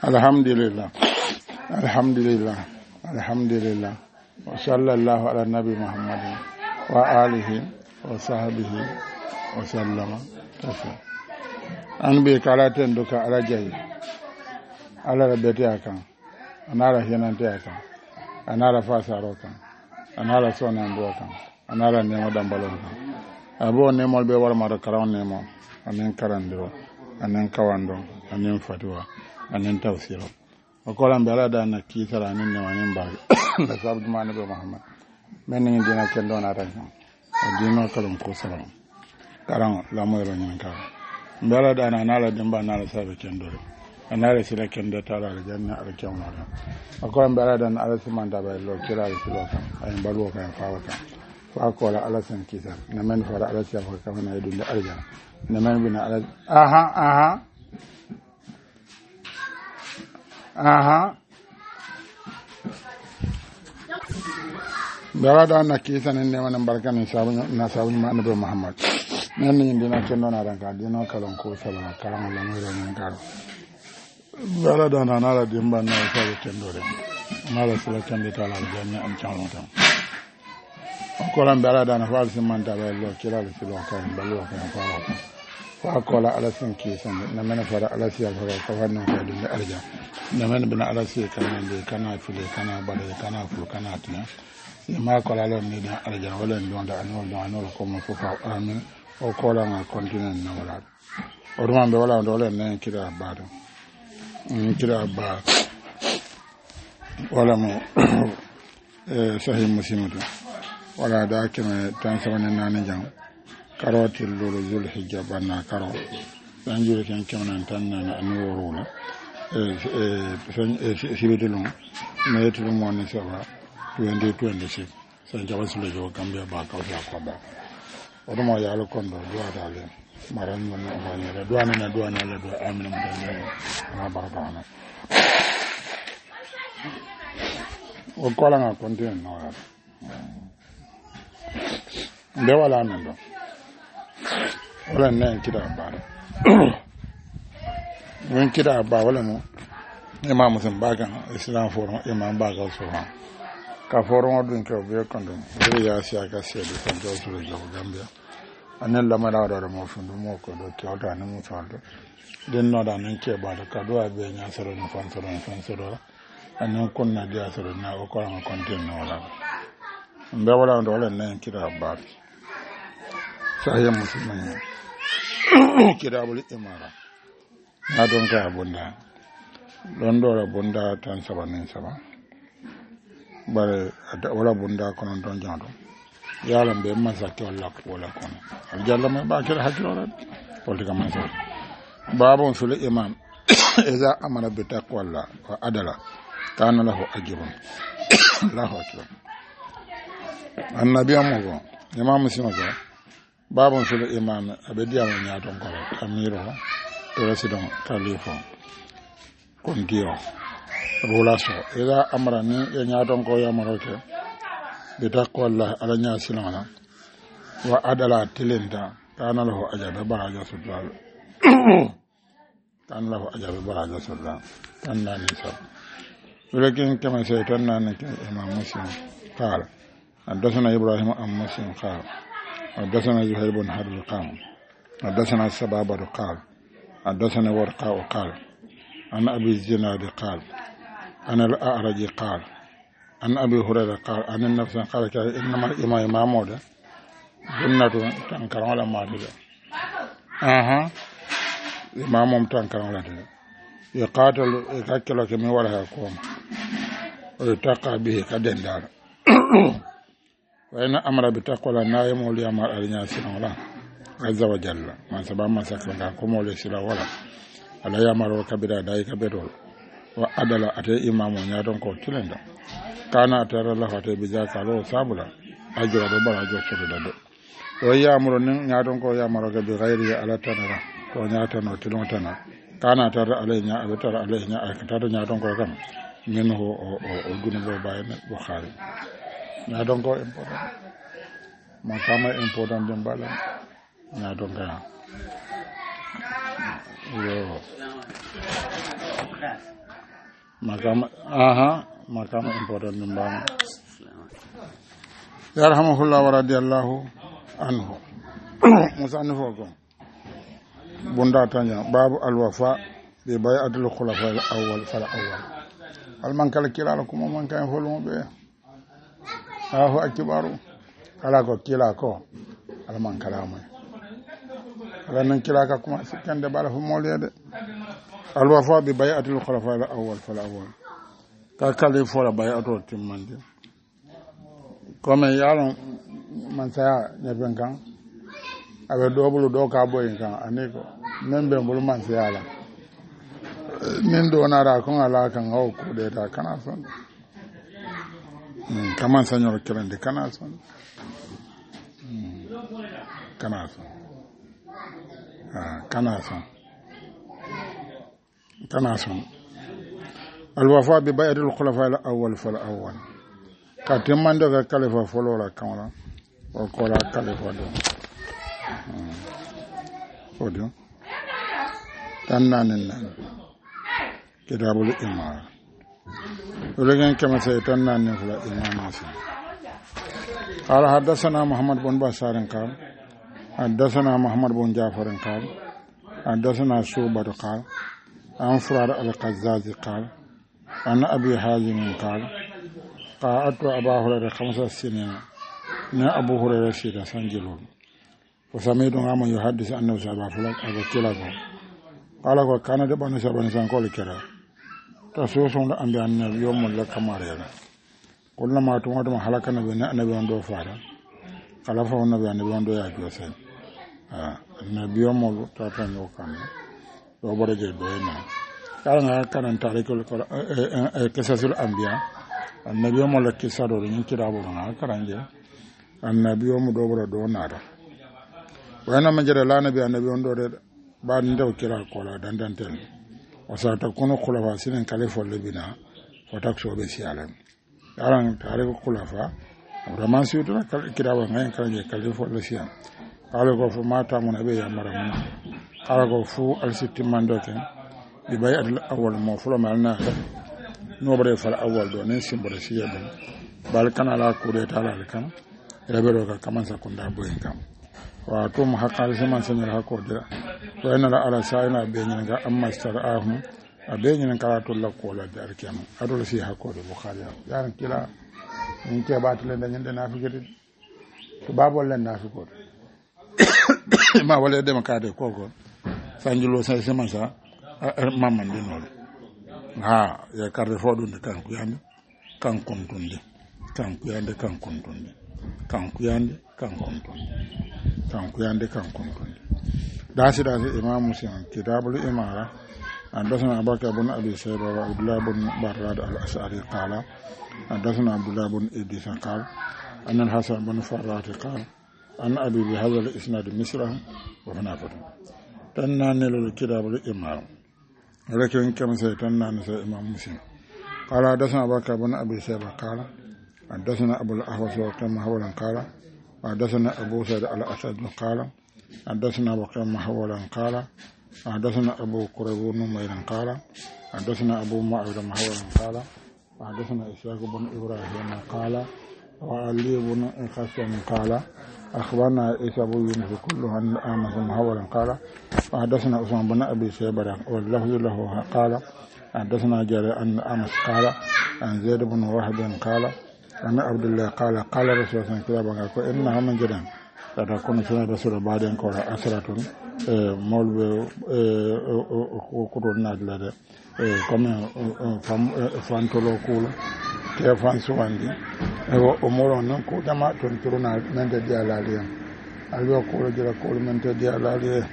alhamdulillah wa sallallahu ala nabi muhammadin wa alihi wa sahbihi wa sallama taslim. An be kalaten duka ala jayi ala rabete akan anala hinante akan anala fasaro kan anala sonan do kan anala nemo dambalon kan abo nemol be war mara karawon nemo anen karandiro anen kawando anen fatwa anen tawsiro o kolan be ala da na kisara anen ne anen ba da sabdu manabe muhammad men ngi dina ken do na tan o dino kalon ko salam karan la moyro nyen ka be ala da na ala demba na ala sabe ken do anara sila ken do tala ala janna ala kewna o kolan be ala da na ala simanda ba lo kila ala silo kan ay balwo kan faawa kan fa ko la ala sen kisa na men fara ala sia ko kan na dunde aljana na men bina ala Bala da na kisa ne mana barkan na sabun ma annabi Muhammad nan ne dina kenno na ranka dina kalon ko sala karam la mo ran karo bala da na la dimba na sabu kendo re mala sala kende tala janna am chawon tan ko lan bala da na fal simman ta lo kila le silo kan balo kan fa ko la ala sin kisa na mena fara ala siya fara ka fanno ko dum arja na mena bina ala siya kan de kana fule kana bale kana fu kana tuna ma ko la lon ni da arja wala ndon da anol ko mo fufa amin o ko la na continent na wala o dum be wala do len nen kira baado kira wala mo sahih muslim wala da kema tan sabane nani jang karoti lulu zul hijja banna karo dan jure ken kemnan tan na anu worula sibetulum mayetulum woni saba 2026 san jaba sule jo gambia ba ka ko ba o mo ya lo kondo do adale maran mo no ba ne do na do amina mo dan na baraka na o kola na kontin no ya de wala nan do wala nan kida ba mun kida ba wala mo imam musim bagan islam forum imam bagan so ka forum dun ko be kondo be ya sia ka se de tan do so jo gambia anen la mara do mo fundu mo ko do to da na mo faldo den no da nan ke ba da ka do be nya soro ni fan soro anen kon na dia soro na o ko ran kontin no wala mbe wala ndo wala nan kida ba sahih muslim kitabul imara na don ka bunda don dora bunda tan sabanin saba bare wala bunda kono don jando yalla be masake wala kono aljalla me ba kira hakiro politika man so babun sul imam iza amara bi taqwallah wa adala kana lahu ajrun lahu akbar annabi amugo imam muslim ko babun sul imam abediya mo nyaton ko amiro president khalifa kondio relation ila amrani ya nyaton ko ya maroke bi taqwallah ala nya silana wa adala tilinda kana lahu ajabe baraja sudal kana lahu ajabe baraja sudal tanna ni sa walakin kama saytanna ni imam muslim qala حدثنا ابراهيم عن مسلم قال حدثنا زهير بن حرب قال حدثنا السبابة قال حدثنا ورقاء قال عن ابي الزناد قال عن الاعرج قال عن ابي هريره قال عن النفس قال انما الامام محمود جنة تنكر على ما تدعو امام تنكر على تدعو يقاتل يكاكلك من وراء قوم ويتقى به كدن دار وإن أمر بتقوى النائم وليامر الناس ولا عز وجل ما سبب ما سكن كم ولسلا ولا على يامر وكبر دايك بدول وعدل أتى إمام ونيادون كوتلندا كان أتى الله أتى بذاك له سابلا أجر دبر أجر شدد ويامر نيادون كو يامر بغير على تنرا كو نياتن وتلون تنا كان أتى علينا أبتر علينا أكتر نيادون كو كم منه أو جنوب باين بخاري na don ko important ma kama important dem bala na don ka yo makama important ɗum mbano yarhamahullah wa radiallahu anhu musanni fo ko bunda taña babu alwafa ɓe bay adul khulafa al awwal fal awwal alman kala kilala kuma man kayen folumo ɓe aho accibaru kala ko kila ko alman kala moy ala nan kila ka kuma sikkande bala fo molede alwafa ɓe bay adul khulafa al awwal fal awwal ka kali fola bay ato timmande comme yalon man saya ñefen kan aɓe ɗoɓulu ɗo ka ɓoyin kan ani ko min ɓe mbulu man sayala min donara kon ala kan haw kuɗeta kana son kaman sañoro kelende kana son kana son kana son kana son alwafa bi bayadil khulafa al awwal fal awwal ka timmande ka kalifa folola kamala o kola kalifa do odio tan nanen nan kitabul imam ولكن كما سيتنا نفلا إمام مسلم قال حدثنا محمد بن بشار قال حدثنا محمد بن جعفر قال حدثنا شعبة قال عن فرار القزاز قال عن أبي حازم قال قالت أبا هريرة 5 سنين نا أبو هريرة سيدا سنجلون وسمعت عن يحدث أنه سبع فلك أبو كلاكو قال وكان دبان سبع سنقول كلا تسوسون أن يوم الله كمارينا قلنا ما توما حلقة نبي أندو فارا خلفه نبي أندو يجوسين النبي يوم الله تاتن يوكان وبرج البينا كان تاريخ قصص الأنبياء النبي يوم الله كسر ورين كرابورنا كرانجة النبي يوم دوبر دونارا وأنا مجرى لا نبي النبي أندو بعد ندو كرا كولا دندن وستكون خلفاء سنين كاليفو لبنا وتكسو بسيالا yaran tare ko kulafa vraiment si to kirawa ngay kanje kalifo le siam kala ko fu mata mun abe ya maram kala ko fu al sitti mandoken bi bay al awwal mo fulo malna no bare fal awwal do ne simbore siya do bal kana la ko de tala le kam rebero ka kamansa kunda boyin kam wa to mu haqqal zaman sanyar hako de wa inna la ala sa'ina be nyin ga amma starahum abe nyin kala to la ko la dar kiyam adol si hako de bukhari yaran kila min ke batule da nyin de nafikati to babol len nafiko ma wala de makade koko sanjulo sa zaman sa mamman de non ha ya karde fodun de kan kuyande kan kontunde kan kuyande kan kontunde kan kuyande kan kontunde kan kuyande kan kontunde dasi imam muslim kitabul imara حدثنا أبو بكر بن أبي شيبة وعبد الله بن براد الأشعري قال حدثنا عبد الله بن إدريس قال أن الحسن بن فرات قال أن أبي بهذا الإسناد مثله وهنافه تنان للكتاب الإمام ولكن كما سيتنان إمام مسلم قال حدثنا أبو بكر بن أبي شيبة قال حدثنا أبو الأحوص وكما هولا قال حدثنا أبو سعيد الأسد قال حدثنا أبو كما هولا قال حدثنا أبو قريب نمير قال حدثنا أبو معاوية محورا قال حدثنا إسحاق بن إبراهيم قال وعلي بن قاسم قال أخبرنا عيسى بن يونس كلها عن أمس محورا قال حدثنا عثمان بن أبي شيبة واللفظ له قال حدثنا جرير أن أمس قال عن زيد بن واحد قال أن عبد الله قال قال رسول الله صلى الله عليه وسلم إنها من جدًا تكون سنة رسول بعدين قال أسرة مولى كورنا جلده كم فانتولو كول كيفان سواندي أمورنا كوجما تنتظرنا من تدي على ليه أيوة كول جرا كول من تدي على ليه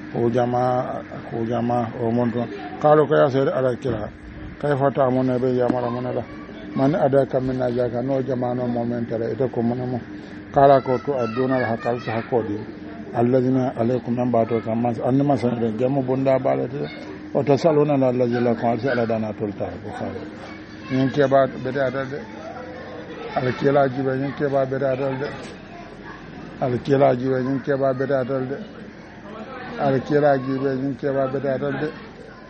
كوجما أمورنا قالوا كيا سير على كلا كيف تعملون بيا مرامنا لا من أداك من أجاك نو جمانو مومنت لا إتكم منهم قال كوتو أدونا الحقال سحكودي الذين عليكم من باتوا كما أنما سنجد جمو بندا بالتي وتسألون الذي لكم أسأل دانا تلتا بخاري ينكي بعد بدأ أدل الكيلا جيبا ينكي بعد بدأ أدل الكيلا جيبا ينكي بعد بدأ أدل الكيلا جيبا ينكي بعد بدأ أدل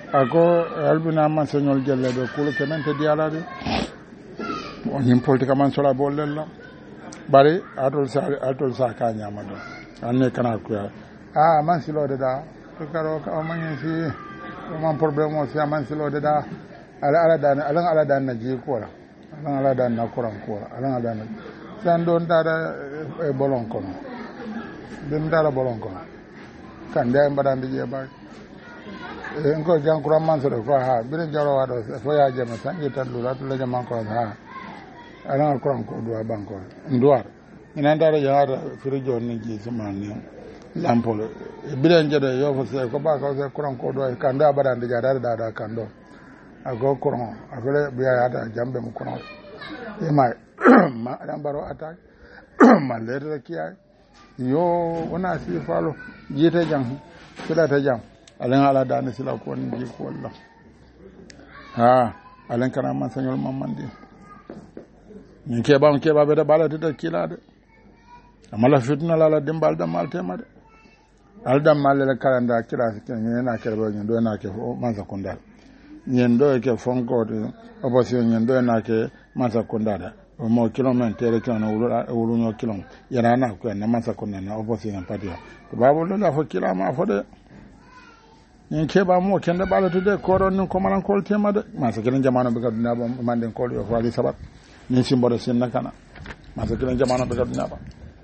ako albina man señol jelle do kulu kemente dialade on him politique man sola bollella bari atol sa ka nyama do anne kana ko man silode da ko karo ka man fi man problème o si man silode da ala dan na ji ko ala dan na kuran ko ala dan san don dada e bolon kono dem dara bolon kono kan de mbadande je ba ko jankura man so ko ha bin jaro wado fo ya jama tan yitan lula to le man ko ha ala kuran ko do banko nduar ina dara yaara firijo ni ji zamani lampol bin jado yo fo se ko ba ko se kuran ko do kan da badande ja dada kan do ago kuran afele biya ya da jambe mu kuran e ma ma dan baro attack ma lere kiya yo wana si falo jite jang sila ta jang alen ala dani sila ko ni ji ko wallah ha alen kana man sanyol mamandi ni ke ba be da bala ta kila de amala fitna la dimbal da malte ma de alda malle kalanda kila si ken na kerbo ni do na ke man sa kunda nyendo ke fonko de opposition nyendo na ke man sa kunda da mo kilometre ke na wulu no kilom yana na ko na man sa kunda na opposition party to babu la fo kila ma fo de ni ke ba mo kende bala to de koron ni ko manan kol tema de man sa kilan jamano be gaduna ba manden kol yo wali sabat ni simbore sen nakana man sa kilan jamano be gaduna ba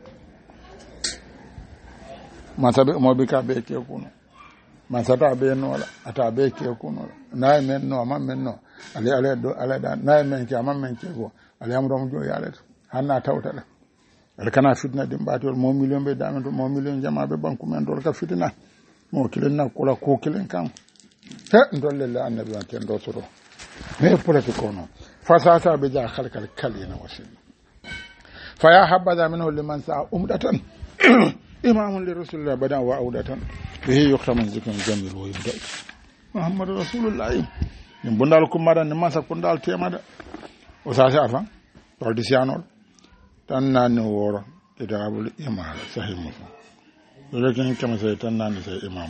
masabe mo be ka be ke kuno masata be no la ata be ke kuno na men no ma men no ale do ale da na men ke ma men ke go ale am do mo jo yale hanna tawta la ale kana fitna dim batol mo million be da men mo million jama be banku men do ka fitna mo kilen na kula ko kilen kan he ndolle la annabi wa ken do soro me politiko no fasata be ja khalkal kalina wasil fa ya habada minhu liman sa umdatan imamun li rasulillah badan wa audatan bihi yuqtaman zikran jamil wa yubda muhammad rasulullah ni bundal ko madan ni masa kundal temada o sasi afan tol disianol tan nan woro kitabul iman sahih muslim lekin kama sai tan nan sai imam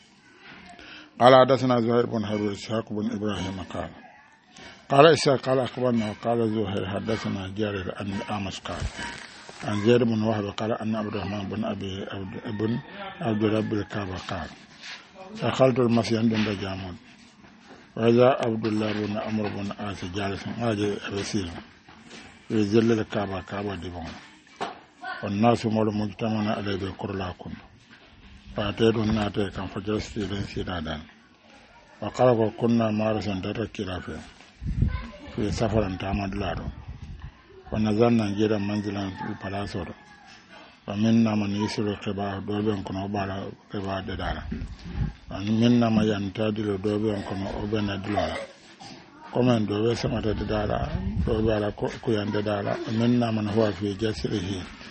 qala hadathana zuhair bin harb ishaq bin ibrahim qala ishaq qala akhbarna qala zuhair hadathana jarir an amash qala عن زيد بن وهب قال أن عبد الرحمن بن عبد رب الكعبة قال دخلت المسجد عند جامون وإذا عبد الله بن عمرو بن عاص جالس هذا أبسير في ظل الكعبة كعبة دبون والناس مول مجتمعون عليه بقرلاكم فأتيت الناتي كان فجلست إلى سيدان وقال كنا مارسا تركنا في سفر تامد لارو ونزلنا جيرا منزلا في البلاصور ومنا من يسر القباء دوبين كنا وبالا قباء ددارا ومنا ما ينتادل دوبين كنا وبنا دلولا كمان دوبين سمت ددارا دوبالا كيان ددارا ومنا من هو في جسره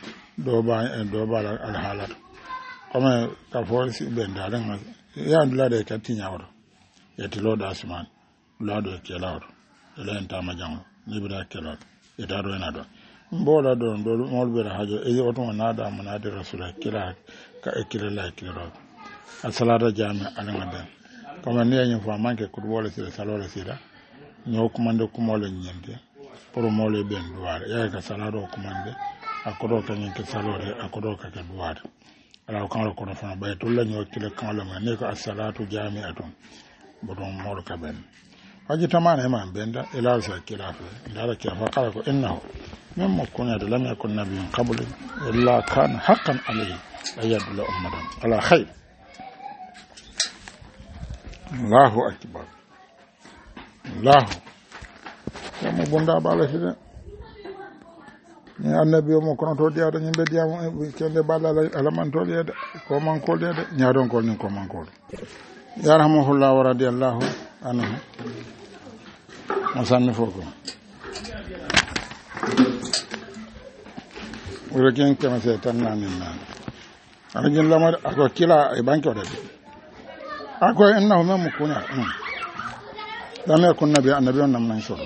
دوبالا الحالات كمان كفورس بين دارا يان دلولا كتينيا ور يتلو داسمان دلولا كيلاور إلين تاما جانو نبدا كيلاور idaro ina do mbola do molbe la hajo e oto nada manade rasul kila ka ekile la kilo asalada jami alanga den kama ne nyi fa manke ku wala sira salora sira nyo kumande kumole nyende pour mole ben duwar ya ka salado kumande akodo ka nyi ke salore akodo ka ke duwar ala kan ko no fa bay to la nyo kile kan la ne ko asalatu jami atun bodon mol ka ben haji tamane man benda ila sa kilafa ndara kilafa qala ko innahu mimma kunna lam yakun nabiyyun qabl illa kana haqqan alayhi ayyadul ummadan ala khair Allahu akbar Allahu kama bonda bala sida ni annabi mo kono to diada nyimbe diamo kende bala alaman to diada ko man ko diada nyaadon ko ni ko man ko yarhamuhullahu wa radiyallahu anhu masanni foko wala ken kama se tan nan arjin lamar ako kila e banko de ako innahu mem kunya lam yakun nabi annabi on nan so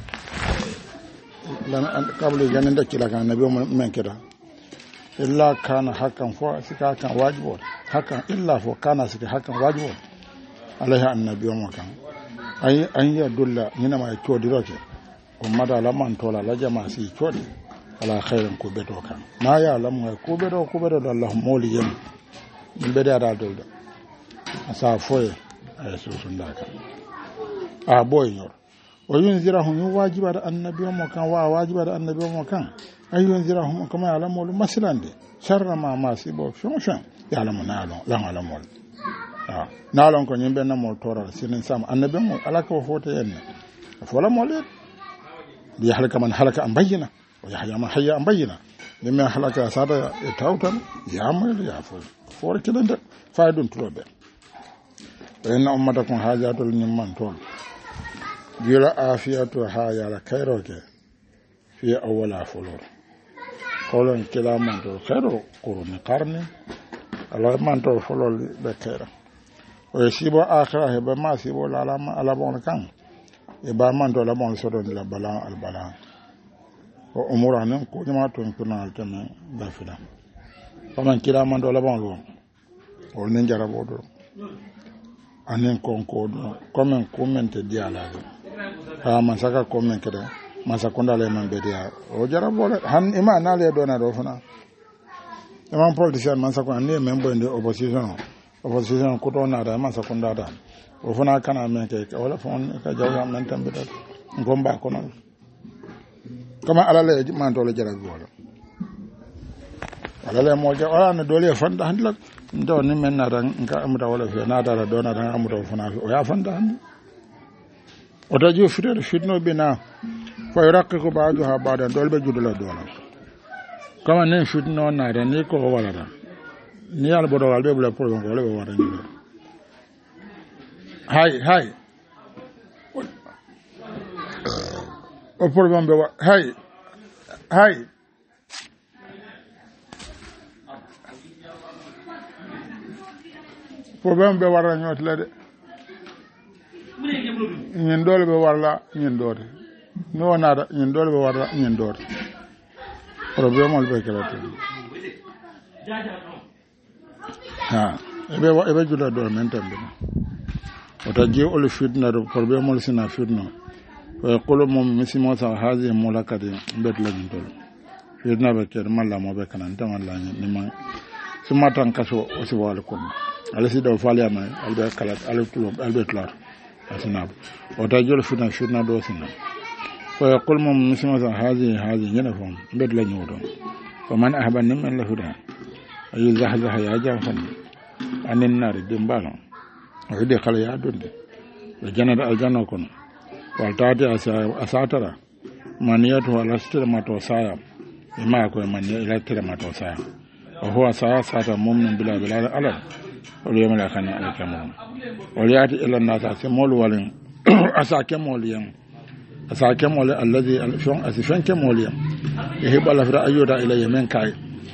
lan kabli ganin da kila kan nabi men kida illa kana hakan fo sika kan wajibo hakan illa fo kana sika hakan wajibo alaihi annabiyo mo kan an ya dulla nyina ma codiroke ummata lamman tola la jama si codi ala khairin ko beto kan na ya lamu ko beto Allah moli yem min be da dolda sa foye ay susunda kan a boy yor o yunzirahum wajibat annabiyo mo kan wa wajibat annabiyo mo kan ay yunzirahum kama alamu masilande sharra ma masibo shonshan ya lamu na alamu naalon ko ñimɓe namol toral sinin sam annabi mo ala ko foto en fola mo le bi halaka man halaka am bayyina wa yahya man hayya am bayyina limme halaka sada e tawtan ya mal ya for kilande faydun tulobe en ummata kon hajatul nyimman ton jira afiyatu ha yala kayroke fi awwala fulur kolon kilaman to kayro qurun qarni ala man to fulol be kayro o sibo akhira he ba ma sibo la ala bon kan e ba man to la bon so do la bala al bala o umura nan ko jama to tunal tan da fida o man kira man do la bon lo o nen jarabo do anen konko do comme commente diala ha man saka comment kada man sakonda le man be dia o jarabo han ima na le do na do fana e man politicien man sakon ne member de opposition ko to na da man sakunda da o fana kana men ke wala fon ka jawya men tambe da ngomba ko non kama alale man to le jarabo wala alale mo ja wala na dole fanda handla ndo ni men na dan ka amuda wala fi na da do na dan amuda fana fi o ya fanda handi o da ju fitere fitno bina fa yuraqiqu ba'daha ba'dan dolbe judula dola kama nen fitno na da ni ko wala da ni al bodo wal be bla pour ko le wara ni hay o pour be hay problem be wara ñot la de ñen dole be warla ñen dote no nada ñen dole be warla ñen dote problem ol be kala te ha ebe juda do men tambe o ta je ol fitna do problem ol sina fitna wa yaqulu mum misimo sa hazi mulakadi bet la ñin dole fitna be ker malla mo be kanan tan wala ni ma suma tan kaso o si wala ko ala si do fali ama albe kala albe klar asnab o ta jol fitna do sina wa yaqul mum misimo sa hazi ñena fon bet la ñodo wa man ahban min la huda ayu zahzah ya jafan anin nar dimbalo o de kala ya donde be janada aljanna kono wal taati asatara maniyatu wala sitra mato saya ima ko maniya ila tira mato saya wa huwa sata mu'min bila alal wal yawmil akhir al-kamal wal yati ila nasa semol walin asake moliyan asake mol alladhi al-shon asifan kemoliyan yahibala fi ayyuda ila yemen kai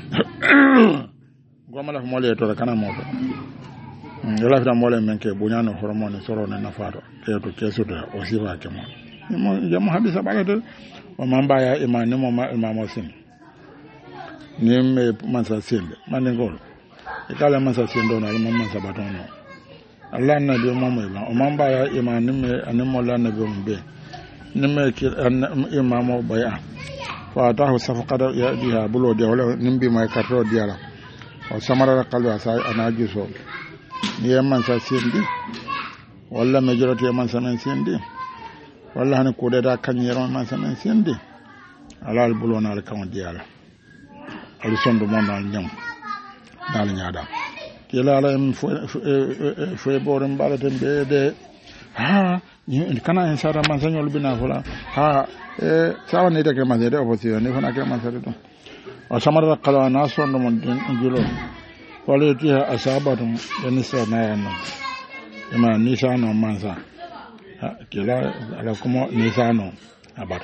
gomala fi mole to kana modo yala fi mole men ke bunyano hormone soro na nafato ke to kesuda o sifa kemo mo jamu hadisa balade o mamba ya imani mo imamo sin nimme mansa sinde manengol e kala mansa sindo na mo mansa batono Allah na bi mo mo o mamba ya imani me animo la na bi mo be nimme ki imamo baya fa tahu safaqada ya biha bulo de wala nimbi may karto diala o samara qalwa sa anaji so ni mansa sindi walla majority mansa men sindi walla han ko da kanyero mansa men sindi alal bulo na kan diala ali sondo mon dal nyam dal nyaada kila ala fo borum balate de ha ni kana en sara mansa nyol bina fola ha sawa ne de ke mansa de opposition ne fona ke mansa de to o samara qalwa na sondo mon julo wala tiha asabatum yanisa na yana ima nisano mansa kila ala kuma nisano abar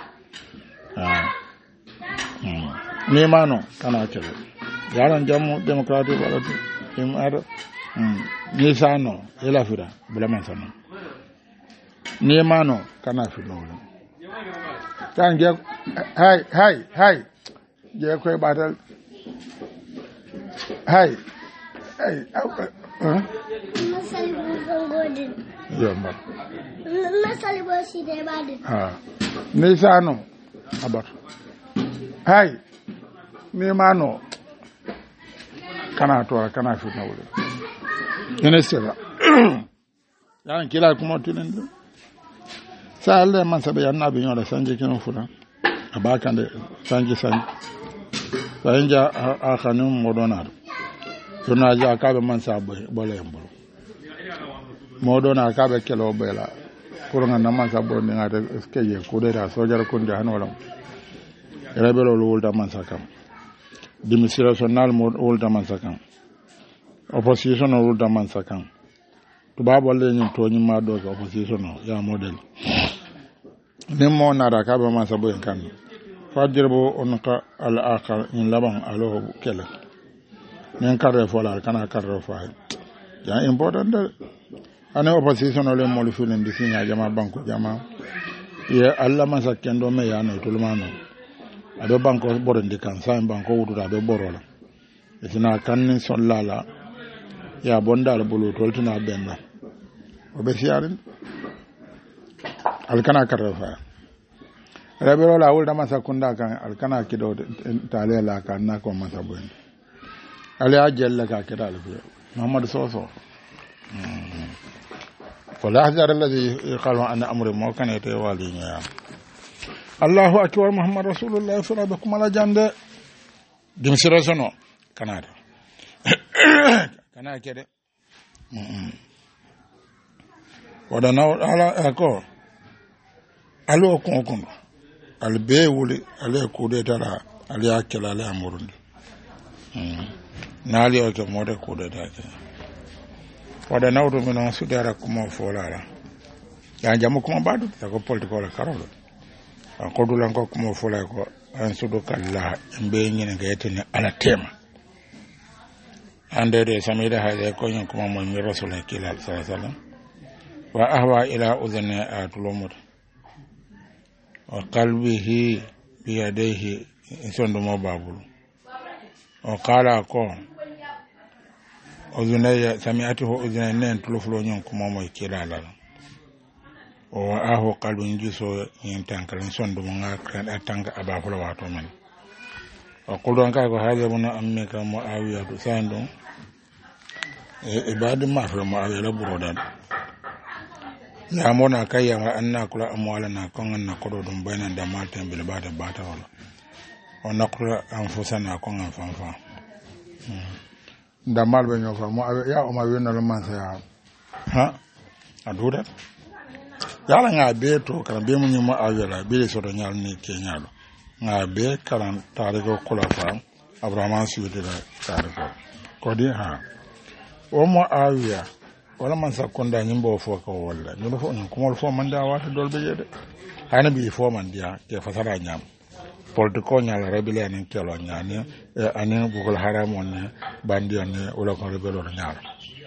ni mano kana kelo yaran jamu democratic wala imar nisano ila fira bula mansa no ni mano kana filo kan je hay je koy batal hay Hey, yomba nasali bo si de bade ni sano abar hay ni mano kana to kana fi na wuri ene sera yan kila kuma tunin do sa Allah man sabe yan nabi nyora sanje kino fura abaka de sanje sanja akhanum modonar tuna ja ka be man sa bole mbolo modona ka be kelo bela pour nga man sa bo ni ngata skeye ko de da sojar kun de hanolam rebelo wulda man sa kam demonstration mod wulda man sa kam opposition wulda man sa kam to babo le ni to ni ma do opposition ya model ni mo na da ka be man sa bo kan fadirbo onka al akhar in laban alo kele nen karre fola kana karre fa ya important ana opposition ole mo lu fulen di sinya jama banko jama ye alla masa kendo me ya no tulmano ado banko boron di kan sa banko wudu da be borola isina kan son lala ya bonda al bulu toltuna benna obe siarin al kana karre fa rabiro la wulda masa kunda kan alkana kido tale la kan na ko masa boy ali ajella ka kida albi muhammad soso wala hajar alladhi qalu anna amru ma kana te wali nya Allahu akbar muhammad rasulullah sallallahu alaihi wasallam jande dim sirasono kanada kana kede wadana ala ko alo kon albe wuli ale kude tara ale akela ale amurundi nali o ke mode kude dake wada nawdo mina sudara kuma folala ya jamu kuma badu ko political karolo ko dulan ko kuma fola ko an sudu kala mbe nyine gayetene ala tema ande de samida hade ko nyen kuma mo mi rasulullah sallallahu alaihi wasallam wa ahwa ila udhni atulumut wa qalbihi bi yadayhi insondo mo babul o qala ko uzunaya sami'atuhu uzunanen tuluflo nyon kuma mo kilala o aho qalbun juso yin tankal insondo mo ngakran atanga abafula wato men o qulon ka ko hada buna ammika muawiya to sando ibadu mafra muawiya la burodan ya mona kayya wa anna kula amwalana kongan na kodo dum bainan da matan bil bata wala wa naqra anfusana kongan fanfa da mal be nyofa mo ya o ma wena lo man sa ha adura ya la nga be to kan be mu nyuma awela be so do nyal ni kenyalo nga be karan tariko kula fa abraham suude da tariko ko di ha o mo awiya wala man sakonda nyimbo fo ko wala ñu fo ñu ko fo man da wata dolbe yede hayna bi fo man dia ke fasara nyam politiko nyala rebele en kelo nyani ani bugol haram on bandi on wala ko rebelo nyala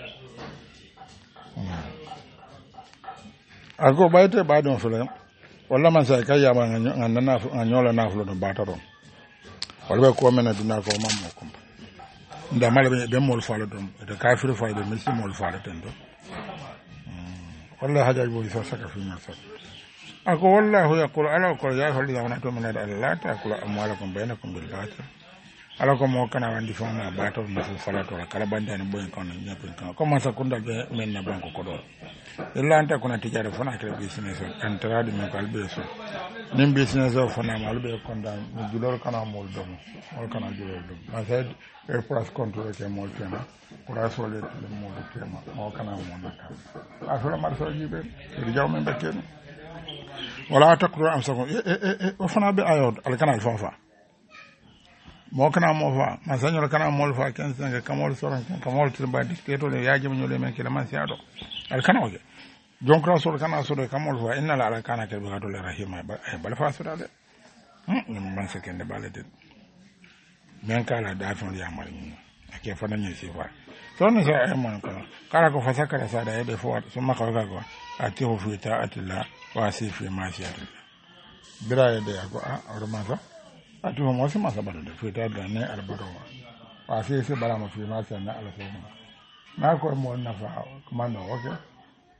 ago bayte baadon fele wala man sa kayya ma ngana nyola na flo do bataro wala ko mena dina ko mammo ko nda mala be mol fala dum de kafir fa de misi mol fala tendo wallahi hajaj bo isa saka fi nasa ako wallahu yaqul ala ko ya holi wana to min Allah ta kula amwalakum bainakum bil batil ala ko mo kana wandi fona bato misi fala to kala bandani boy kon nyapin kan ko ma sakunda be men na banko ko do illa anta kuna tijara fona kala business antaradi men ko albeso nim business o fona malbe kon da mi julor kana mol dum mol kana julor dum ma said e price control ke mol tema pour sole le mol tema mo kana mo naka afra mar so jibe e jaw men bakken wala taqru amsakum o fona be ayod al kana fonfa mo kana mo fa ma sanyo kana mol fa ken sanga kamol soran kamol tilba dictator le yaji mo le men ke la man siado al kana oje donc rasul kana so de kamol fa inna la kana ke be gadol rahima bal fa so dale man se ken de balade men kala da fon ya mari ake fana ne sifa so ne sa ay man kala ko fa sakara sa da yede fo so makka ko ati ho fi ta'atilla wa sifi ma siyata bira yede ko a ma sa ati ho mo sama sabara da fi ta da ne albaro wa sifi bala ma fi ma sa na alfa na ko mo na fa kuma no oke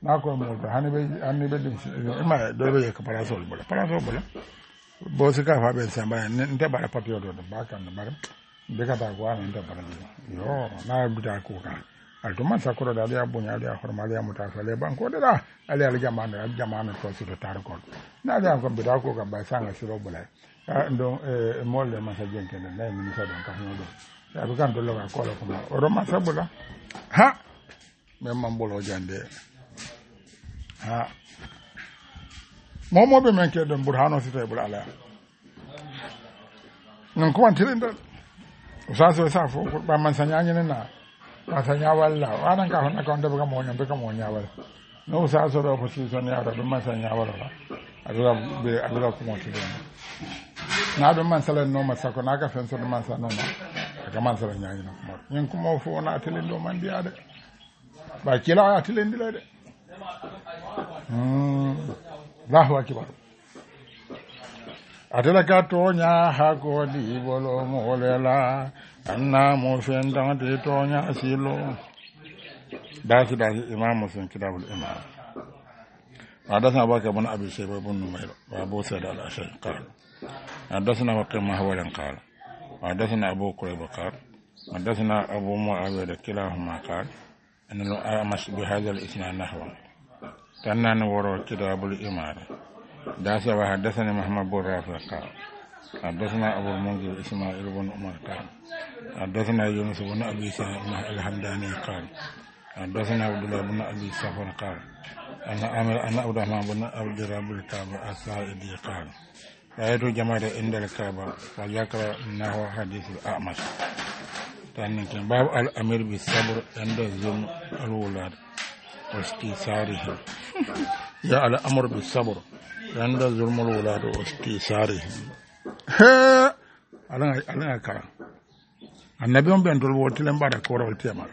na ko mo to hani be dim ma do be ka parasol bula bo se ka fa be samba nte bara papio do ba kan bara be ka ta kwa nte bara yo na bi ta ko ka alto man sakoro da ya bunya da hormal ya mutafale ban ko da ali jamana to su to tar ko na da ko bi da ko ka ba sanga siro bula ndo molle ma sa jenke na mi sa don ka no do ya bi kan do lo ko la ko o ro ma sabula ha me man bolo jande ha momo be men ke don burhano sita bul ala non ko antire ndal sa fo ba man sanya nyene na ba sanya walla wadan ka honna ko ndebe ka mo nyambe ka mo nyawal no sa so do position ya do man sanya walla adura ko mo tide na do man sala no masako na ka fen so do man sa no ka man sala nyaani no mo nyen ko mo fo na tele do man diade ba kila atile ndile de Allahu akbar atela ka tonya ha ko di bolo mo lela anna mo fenda de tonya silo dasi imam muslim kitabul imam حدثنا أبو بكر بن أبي شيبة بن نمير وأبو سعيد الأشعري قال حدثنا وقيل محول قال حدثنا أبو كريب قال حدثنا أبو معاوية كلاهما قال أن الأعمش بهذا الإسناد نحوه كان نور كتاب الإمارة داس وحدثني محمد بن رافع قال حدثنا أبو المنذر إسماعيل بن عمر قال حدثنا يونس بن أبي سعيد الحمداني قال حدثنا عبد الله بن أبي سفر قال أنا عبد الرحمن بن عبد رب الكعبة السائدي قال رأيت جماعة عند الكعبة فذكر أنه حديث الأعمش تانيكين باب الأمير بالصبر عند ظلم الولاد واستيثارهم يا الأمر بالصبر عند ظلم الولاد واستيثارهم أنا كرا النبي بن دول وتلم بعد كورا التيمار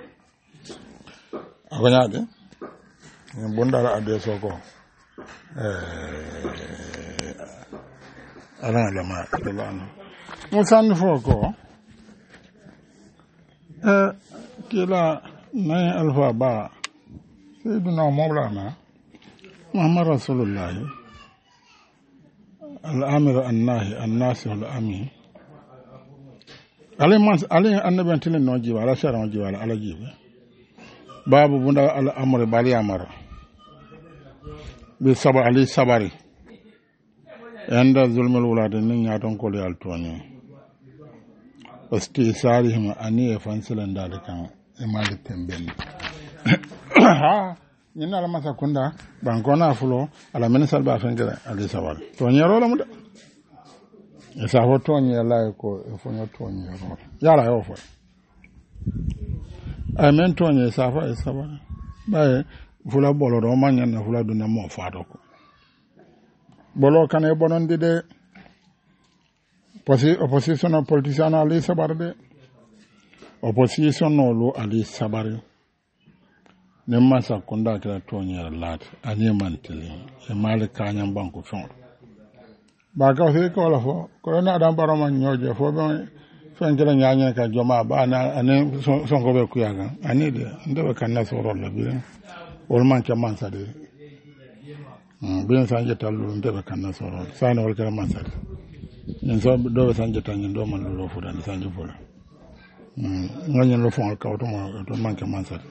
أغنى bundara ade soko ala lama dolano musan foko kila nay alfa ba sayyiduna maulana muhammad rasulullah al-amir an-nahi an-nasi al-amin ali annabi tilin no jiwa ala shara no jiwa ala jiwa babu bunda al-amr bali amara bi sabar ali sabari anda zulmul wulad nin ya ton ko yal toni istisarihim ani fansilan dalikan imali temben ha nyina la masa kunda bankona fulo ala men salba fengere ali sabar to nyero la muda esa ho to nyela ko fo nyo to nyero yala yo fo amen to nye safa sabar ba fula bolo do manya na fula dunna mo faado ko bolo kan e bonondi de opposition politician ali sabar de opposition no lo ali sabar ne masa kunda kala tonya lat ani mantili e mal kanyam banko fon ba ka se ko la fo ko na adam baro man nyoje fo be fen kala nyaanya ka joma ba na ani son ko be kuyaga ani de ndo kan na so rol la bi wol man ca mansade bien sanje tallu ndebe kan na soro sane wol kala mansade en so do be sanje tan ndo man lo fu dan sanje fola ngani lo fon ka to man ca mansade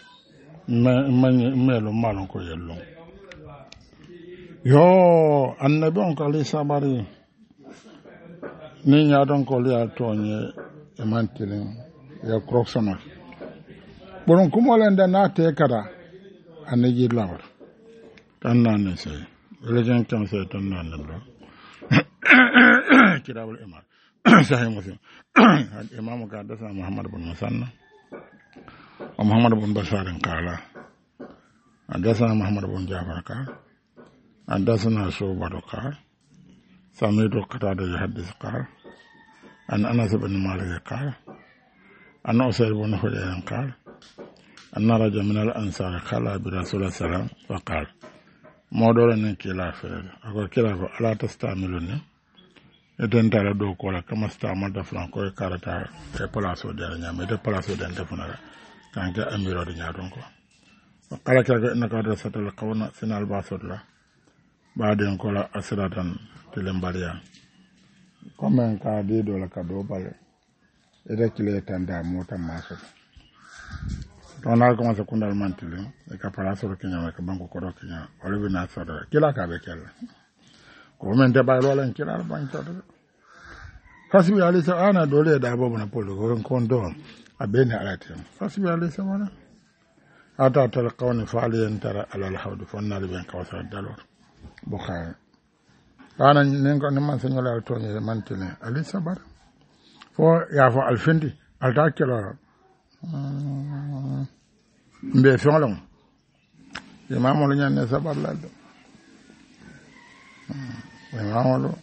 me lo malon ko yello yo annabi on ko li sabari ni nya don ko li altonye e mantilin ya croxonal bonon kumolen da na te kada anaji lawar tan nan sai religion kan sai tan nan lo kitabul imam sahih muslim imam ka da muhammad bin musanna wa muhammad bin bashar qala hadasana muhammad bin jafar ka hadasana shuba ka samidu qatada hadith ka an anas bin malik ka an usayd bin hudayr ka أن رجل من الأنصار خلا برسول الله صلى الله عليه وسلم فقال مودولن كلا فرد أقول كلا ألا تستعملوني إذن ترى دو كولا كما استعملت فرانكو كارتا بلاسو ديال نيام إذا بلاسو ديال تفنرا كان أميرو دي نيادون كو qala ka innaka rasatul qawna sinal basudla baden ko la asratan tilembariya comme ka de do la ka do bale ede kile tanda mota maso don na ko ma kundal mantile e ka para so ke nyama ka banko ko ke nyama wala bi na so kila ka be kala ko men de ba lo lan kila banko to fasbi alisa ana dole da babu na polo ko kon do abene alate fasbi alisa wala ata talqawni fa'aliyan tara ala al-hawd fa anna bi kawsar dalor bukhari ana nen ko man senyola to ni mantine ali sabar fo ya fo alfindi alta kelo mbe fiolon imam lo nyanne sabar la do imam lo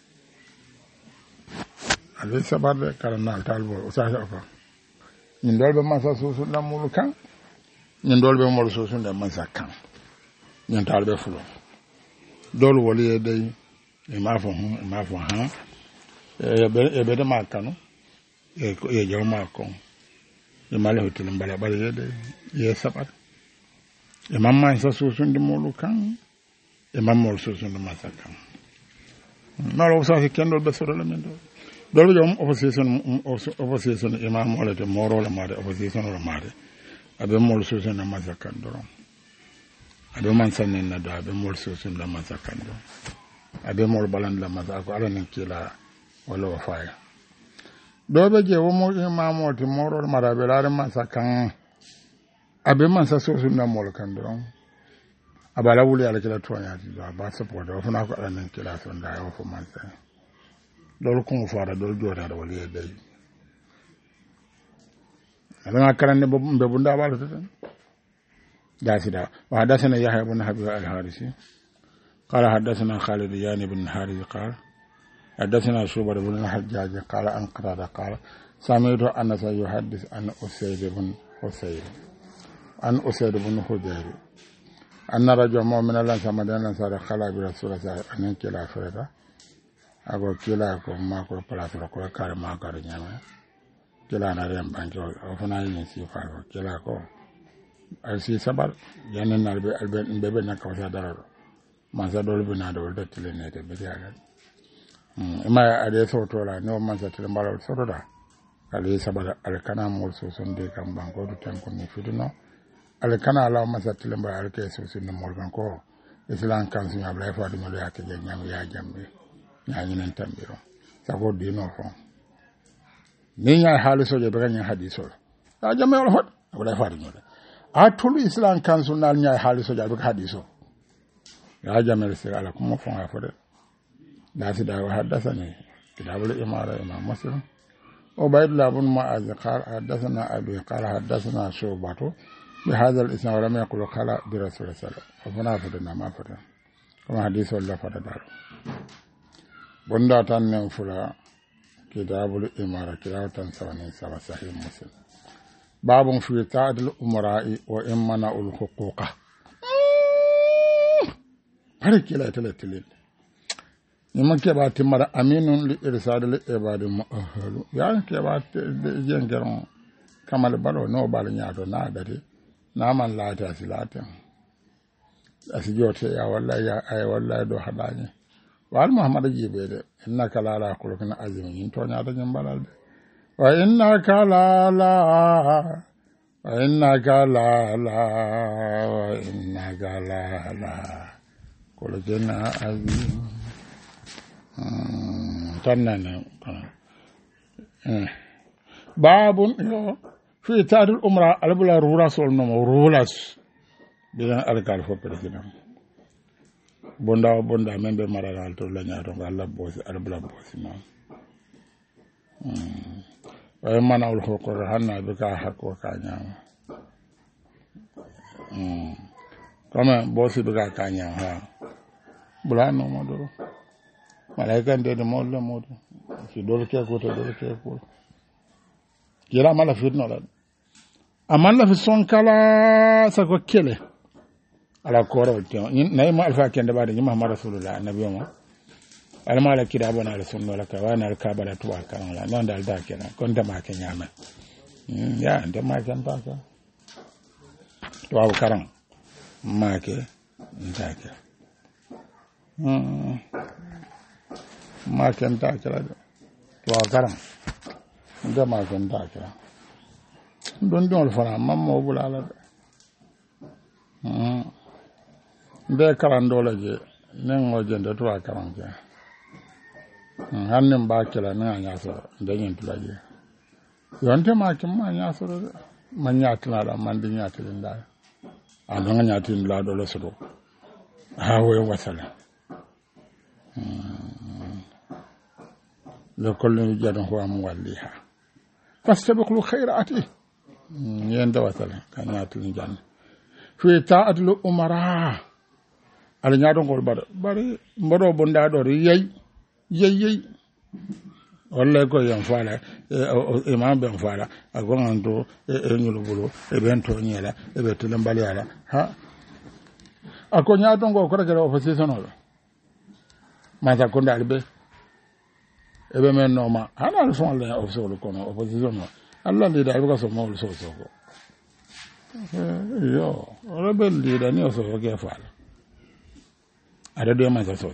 ali sabar de karana talbo usa fa min dolbe masa susu namul kan ñin dool be mol so sunde man sakkan ñin taal be fulo dool woli e dey e ma fo ha e be de makano e jaw makon e male hotel mbala bale ye dey ye sabat e mamma so sunde molu kan e mamma so sunde man sakkan no lo so kendo be so do men do dool jom opposition imam wala te moro la made opposition la made abe mol sosen na mazakan doron abe man sanen na da abe mol sosen la mazakan do abe mol balan la mazako ala nan kila wala wafaya do be je wo mo imamo ti moro marabe la mazakan abe man sa sosen na mol kan doron abala wuli ala kila tonya ti do ba support o fana ko ala nan kila son da o fo man sa dol ko fara dol jota da wali dai أنا كرني ببوندا والد داسدا وحدثنا يحيى بن حبيب الحارثي قال حدثنا خالد يعني بن حارث قال حدثنا شعبة بن الحجاج قال عن قتادة قال سمعت أنس يحدث عن أسيد بن حسين عن أسيد بن حجير أن رجل مؤمن الله سمدنا صار خلا برسول الله أن كلا فردا أقول كلا كم ما كل بلاس ركوا كار ما كار نعمة kila na rem banjo o fana yin si faro kila ko al si sabar yanen albe bebe na ko sa dararo man sa dol bina do de tele ne te be ya ma ade so to la no man sa tele mbalo so to da ali sabar al kana mol so son de kam banko do tan ko ni fidino al kana la man sa tele mbalo al ke so son mol banko islam kan sun abla fa do ya ke nyam ya jambe nya nyinen tambiro sa ko di no fo ni nya haliso je be nya hadiso a jame wala hot wala faari nyole a tulu islam council nal nya haliso je be hadiso ya jame se ala ko mo fon afode da si da hadathani kitabul imara imam muslim ubaydullah ibn mu'az qala hadathana abi qala hadathana shubatu bi hadha al-isnad wa lam yaqul qala bi rasul sallallahu alaihi wasallam fa na ma fata kuma hadiso la fata dal bonda tan ne fula kitabul imara kiratan sawani sawa sahih muslim babun fi ta'dil umara'i wa imana ul huquqa har kila talatil ni man ke ba timara aminun li irsadil ibadi mu'ahhalu ya ke ba jengeron kamal balo no bal nyaato na dade na man lata silatan asijote ya wallahi ya ay wallahi do hadani wal muhammad jibede innaka la ala khuluqin azim yin to nyaata nyam balal de wa innaka la wa innaka la khuluqin azim tanana babun yo fi ta'dil umra albula rasul no rulas bidan alkal fo president bonda membe maral to la nyaato Allah bosi albla bosi non ay manawul hokor hanna be ka hakko ka nyaama kama bosi be ka nyaama ha bula no modo malaika ndede modo si dole ke ko to dole ke ko kira mala fitno la amalla fi son kala sa ko kele ala koro to nay ma alfa kende baade ni muhammad rasulullah annabi mo alma la kida bona la sunno la ka wana ka bala to kan la non dal da kenan kon ta ma ke nyama ya nda ma kan pa ka to aw karam make ntake make ntake la to akaram nda make ntake don don fana mammo bulala nde karando la je nengo je ndo to akaram ke hannin ba kila na nya so nda yin tulaje yonte make ma nya so man nya tana man din nya tin da andon nya tin la do lo so ha wo wasala lo kollu jadon ho am walliha fastabiqul khairati yenda wasala kan nya tin jan fi ta'atul umara ala nya don gol bari mbodo bonda do yey walla ko yan fala imam ben fala agonando nyulu bulu bento nyela betul mbali ala ha ako nyaato ngo ko regere opposition o mata ko dalbe men no ma ana so le opposition ko no opposition no alla le da ko so mo so ko yo rebel le da ni so ko ke fala ada do ma so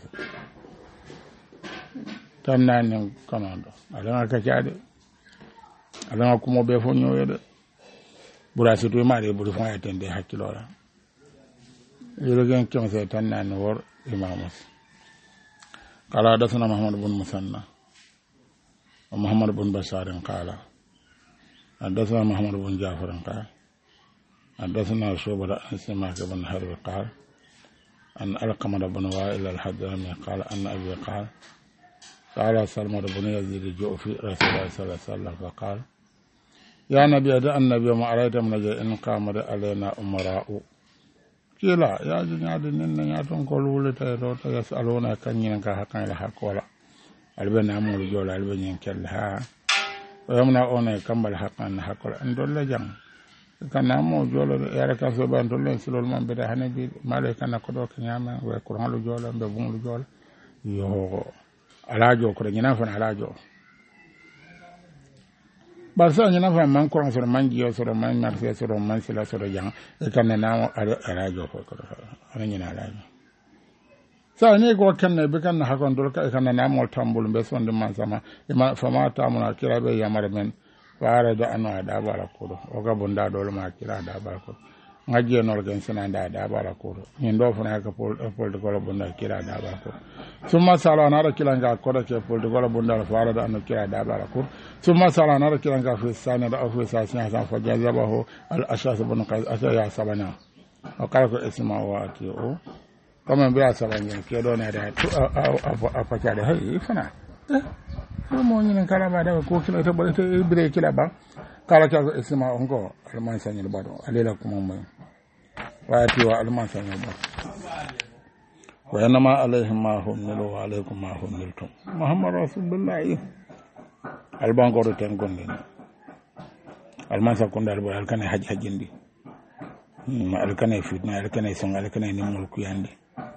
tan nan kanando ala ka caade ala ko mo be fo nyoyede burasi to mari buru fo atende hakkilola yorogen kyon se tan nan wor imamus qala dasana muhammad ibn musanna wa muhammad ibn bashar qala dasana muhammad ibn jafar qala dasana shubara asma ibn harb qala an alqama ibn wa'il al-hadrami qala an abi qala قال سلمى بن يزيد الجوفي رسول الله صلى الله عليه وسلم فقال يا نبي أدى النبي ما أريد من جاء إن قام علينا أمراء كلا يا جناد إن ياتون كلول تيرو يسألون كن ينكا حقا لحق ولا البنا أمور جولا البنا ينكلها ويمنعون كمل حقا حق ولا أندول لجان كان أمور جولا يارك سبحان الله سلول من بدأ هنبي مالك أنا كدوك نعمة ويكرهن جولا ببون جولا يهو alajo ko nyina fa alajo barsa nyina fa man ko so man giyo so man marfe so man sila so jang e kan na alajo ko ana nyina alajo sa ne ko kan ne be kan ha kon dol ka kan na mo tambul be sonde man sama ma fama tamuna kira be yamar men fara da ana da bala ko o ga bunda dol ma kira da bala ko ngaje no gen sananda da bala ko nyin do fana ka pol ko bunda kira da bala ko summa sala nara kilanga ko da ke pol de gola bunda fara da an kira da bala ko summa sala nara kilanga fi sana da afu sa sin sa fa jazabahu al ashas ibn qais asaya sabana o kala ko isma wa ati o kama be asabanya ke do na da apa ka da hay fana mo nyin kala ba da ko kila to ba to bre kila ba kala ka isma on ko alman sanyi ba do alela kuma mai wati wa alman sanyi ba wa yanama alaihim ma hum milu wa alaikum ma hum miltum muhammad rasulullah alban ko ten gonde alman sa ko ndal bo alkane hajjindi ma alkane fitna alkane son alkane ni mulku yandi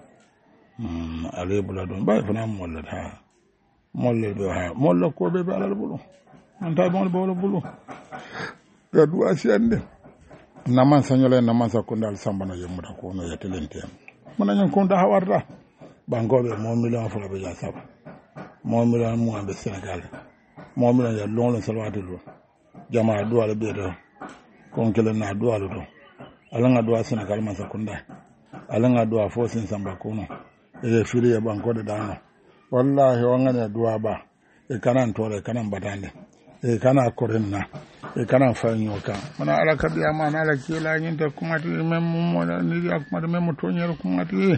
ale bula don ba fana molla ha molle do ha molla ko be alal bulu man tay bon bolo bulu da duwa siande naman sanyole naman sa ko ndal sambana yemuda ko no yetelente mana nyon ko da hawarda bangobe mo million fula be ja saba mo million mo ambe Senegal mo million ya lon salwati lo jama do ala be do kon kele na do ala do alanga do Senegal man sa ko nda alanga do fo sin samba ko no e fili ya banko de dano wallahi wangane duwa ba e kanan tore kanan batande e kana korenna e kana fanyo ka mana ala kabiya mana ala kila nyinta kumati memu mola niri akumati memu tonyero kumati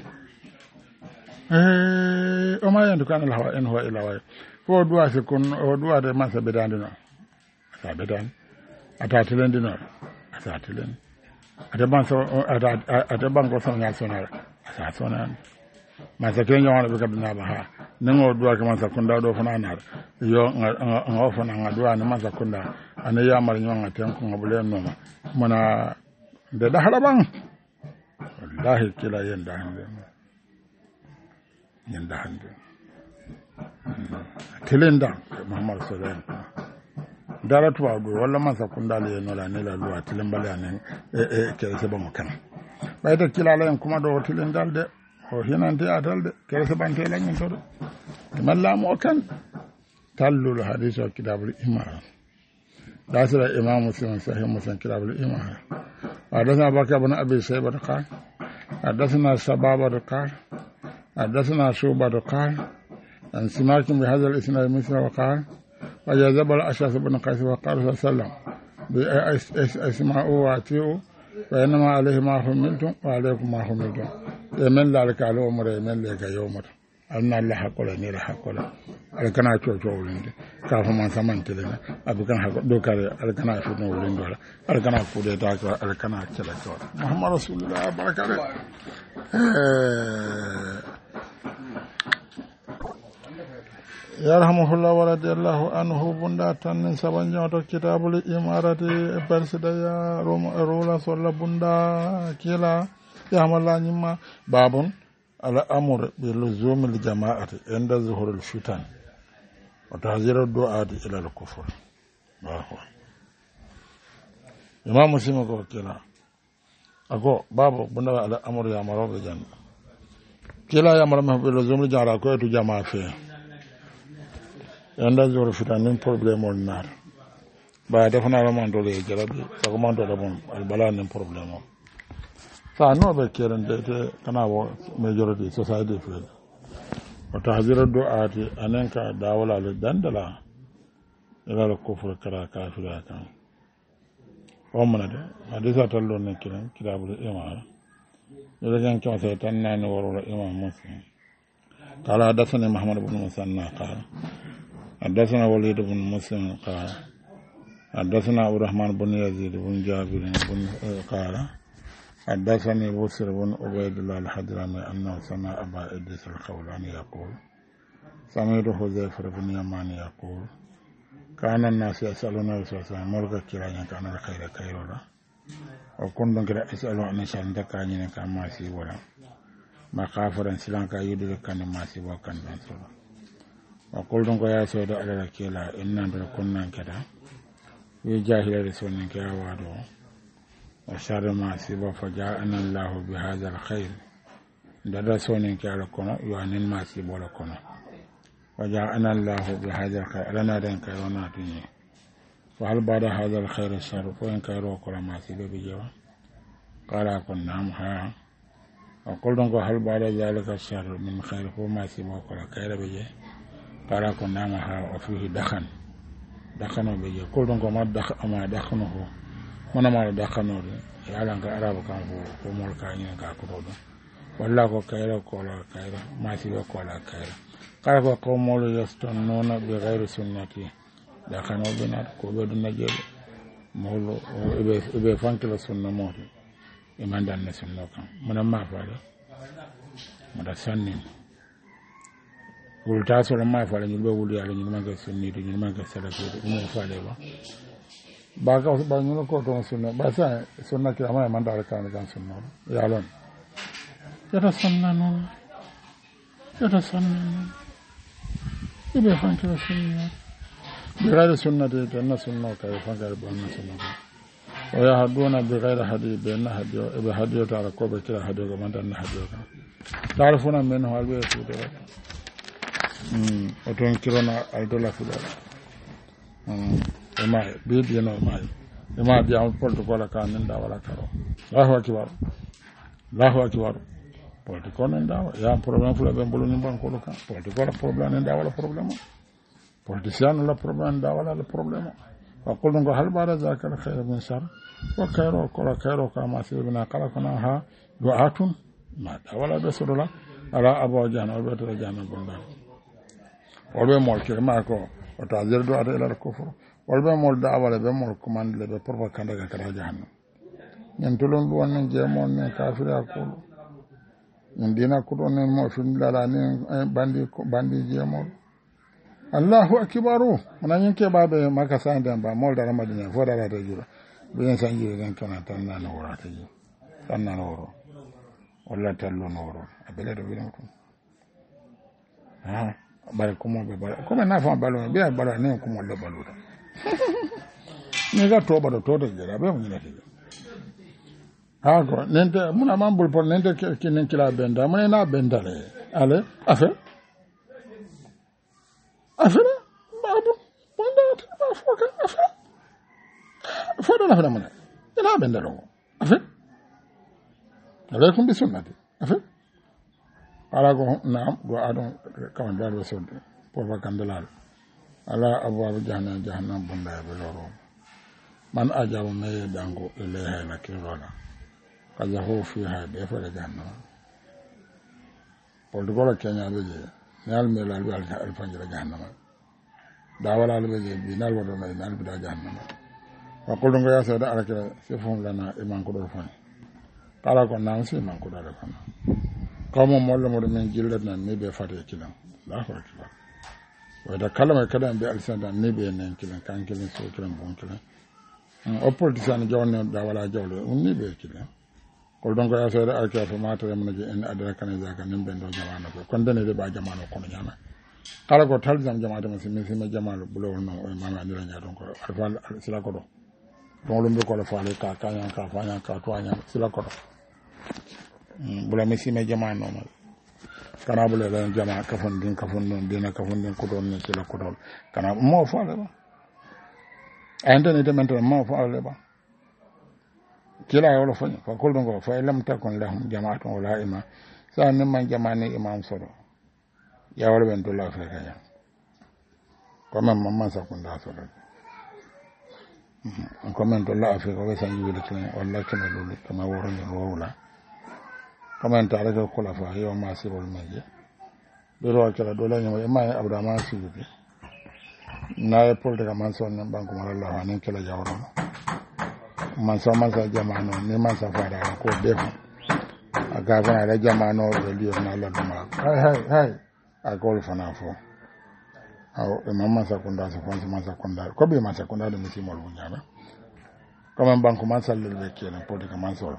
o ma yandu kana lawa en ho ila way fo duwa se kon o duwa de masa bedande no sa bedan atatilen dino atatilen ade banso ade banko so nya sonara sa sonara masa kenya wana be kabina ba ha nango duwa ka masa kunda do fana na yo nga fana nga duwa na masa kunda ana ya mar nyanga tan ko ngabule no mana de da halaban wallahi kila yanda hande telenda muhammad sallallahu alaihi wasallam daratu wa do wala masa kunda le no la ne la duwa tilembale anen kere se ba mo kan ɓayta kilala en kuma ɗo tilin dalde o hinante atalde kere saɓante lañin to de mallamo o kan tallul hadis o kitabul imara dasira imam muslim sahih muslim kitabul imara حدثنا بكر بن ابي شيبه قال حدثنا شبابه قال حدثنا شوبه قال عن سماك بهذا الاسناد مثله وقال وجذب الاشعث بن قيس وقال صلى الله عليه وسلم اسمعوا واطيعوا فانما عليه ما حملتم وعليكم ما حملتم يمن ذلك على امر يمن لك يوم أن الله حقوله نير حقوله أركنا شو ولندي كافما سمان تلنا أبكنا حق دوكاري أركنا شو نولندي ولا أركنا كودة تاكو أركنا كلا شو محمد رسول الله بركاته يرحمه الله ورضي الله عنه بندا تن سبان جوتو كتاب الإمارة برسديا رولا صلى بندا كلا يعمل الله نما بابون على أمر بلزوم الجماعة عند ظهور الفتن وتحذير الدعاء إلى الكفر. إمام مسلم يقول كلا أقول بابو بنا على أمر يا مرا بجن كلا يا مرا بلزوم الجماعة كويت جماعة فيه عند ظهور الفتن من problem النار بعد فنا رمان دولي جربي رمان دولي بون البلاء من problem sa no be keren de kana wo majority society feel o tahzira du'ati anenka dawala le dandala ila le kufur kara kafira kan o mana de hadisa tallo ne kiran kitabul imam ila kan ko sai tanani woro imam muslim qala hadathani muhammad ibn musanna qala hadathana walid ibn muslim qala hadathana abdurrahman ibn yazid ibn jabir ibn qala حدثني بصر بن عبيد الله الحضرمي أنه سمع أبا إدريس الخولاني يقول سمعت حذيفة بن يمان يقول كان الناس يسألون الرسول صلى الله عليه وسلم مرغا كيرانيا كان الخير كيرولا وكنت كده أسألوا عن شأن دكانيا كان ماسي ولا ما خافرا سلان كا يدرك كان ماسي وكان بنصر وقلت يا سيد على الكيلا إننا كنا كده يجاهل الرسول كيا وادو وشر ما سيبا فجاءنا الله بهذا الخير درسوني كالكونا يعني ما سيبا لكونا وجاءنا الله بهذا الخير لنا دين كيرونا دنيا وهل بعد هذا الخير الشر فإن كيرو كلا ما سيبا بجوا قال كنا نعم ها وقلت هل بعد ذلك الشر من خير فما سيبا كلا كير بجوا قال كنا نعم ها وفيه دخن بجوا قلت ما دخنه mana mara da kanore yalan ka arabu kan ko mol ka yin ka ko do walla ko kayra ko la kayra ma si ko la kayra kala ko mol yaston nona bi ghayri sunnati da kanobe na ko be do najel molo be fankila sunna moti e mandan na sunna kan mana ma faale mada sanni wulta so ma faale ñu be wul yalla ñu ma ga sunni ñu ma ga salatu ñu faale ba baka ba ñu ko to sunna ba sa sunna ki amana man dal kan sunna ya lon yata sunna non ibe fan ki sunna bi ghayri sunnati tanna sunna ka fa ga ba na sunna o ya haduna bi ghayri hadi bi na hadiyo ibe hadiyo ta ko be kira hadiyo ko man tan hadiyo ka tarfuna men halbe su de o ton kirona al dola fu do ma be bi no ma bi am protocol ka nan da wala karo Allahu akbar protocol nan da ya problem fu la be mbulu ni ban ko ka protocol problem nan da wala problem politician la problem da wala la problem wa qul ngo hal bara zakal khair min shar wa khairu kala khairu kama sibna kala kana ha du'atun ma da wala be sodula ala abu jana wa be jana bunda wolbe mol kirma ko o ta zer do ata ila kufur wolbe mol da wala be mol commande le be propaganda ka kara jahanna ñen tolon do won je mon ne kafira ko ñen dina ko don mo fin dala ne bandi je mol Allahu akbaru mana ñen ke babe maka sande ba mol dara madina fo dara ta jura be sanji den kana tan na wora ta ji tan na woro wala tallo no woro abele do bilam ko bare como be bare come na fa balo be bare ne como le balo da ne ga to ba do to de jara be mo ne te Ako nente muna mambul pon nente kinin kila benda muna na benda le ale afe babu wanda ta ba foka afe fodo na fana ina benda lo afe alaikum bi sunnati afe ala go na go adon kawan dal so pour ba kandalal ala abwab jahannam bunda be loro man ajabu me dango ilaha na kirona kajahu fiha be fa jahannam pour gola kenya beje nal me la al fajr jahannam dawala al beje binal wado na nal bi jahannam wa qul ngo ya sada alakira sifum lana iman ko do fon kala ko nan si man ko do fon kamo mollo mo men jillat nan ne be fate kilan la ko kilan wa da kalama kada be alsanda ne be nen kilan kan kilan so kilan bon kilan o politician jawne dawala jawle unni be kilan ko don ko ya sada alakira fa mata yamna je en adara kan zaka nim ben do jamana ko kon dane de ba jamana ko nyama kala ko taljam jamaade mo simi jamalo bulo no o mama dira nya don ko alfa sila ko do don lumbe ko la faale ka kanya ka fanya ka twanya sila ko do bula mi sime jamano no kana bula la jama ka fon din dina ka fon din ko don ne sila ko do kana mo faale ba ande ne de mentor mo faale ba kila wala fanya fa ko don ko fa lam takun lahum jama'atun wala ima sa min man jama'ani imam soro ya wala ben to la fa kanya ko man mamma sa kun da soro ko man to la fa ko san yi de tan wala kana lolu kama woro ni wala kama ta ala ko la fa yo ma sirol meje be ro kala do la nyama ma abdama sirbi na pour de man son nan banko mala la hanen kala jawro man sa jamano ni man sa fara ko defu aga kana la jamano be liyo na la duma hay a gol fana fo aw e mamma sakunda so fonsi man sakunda ko be man sakunda de misi mol bunyana comme banko man sallel be kena politique man solo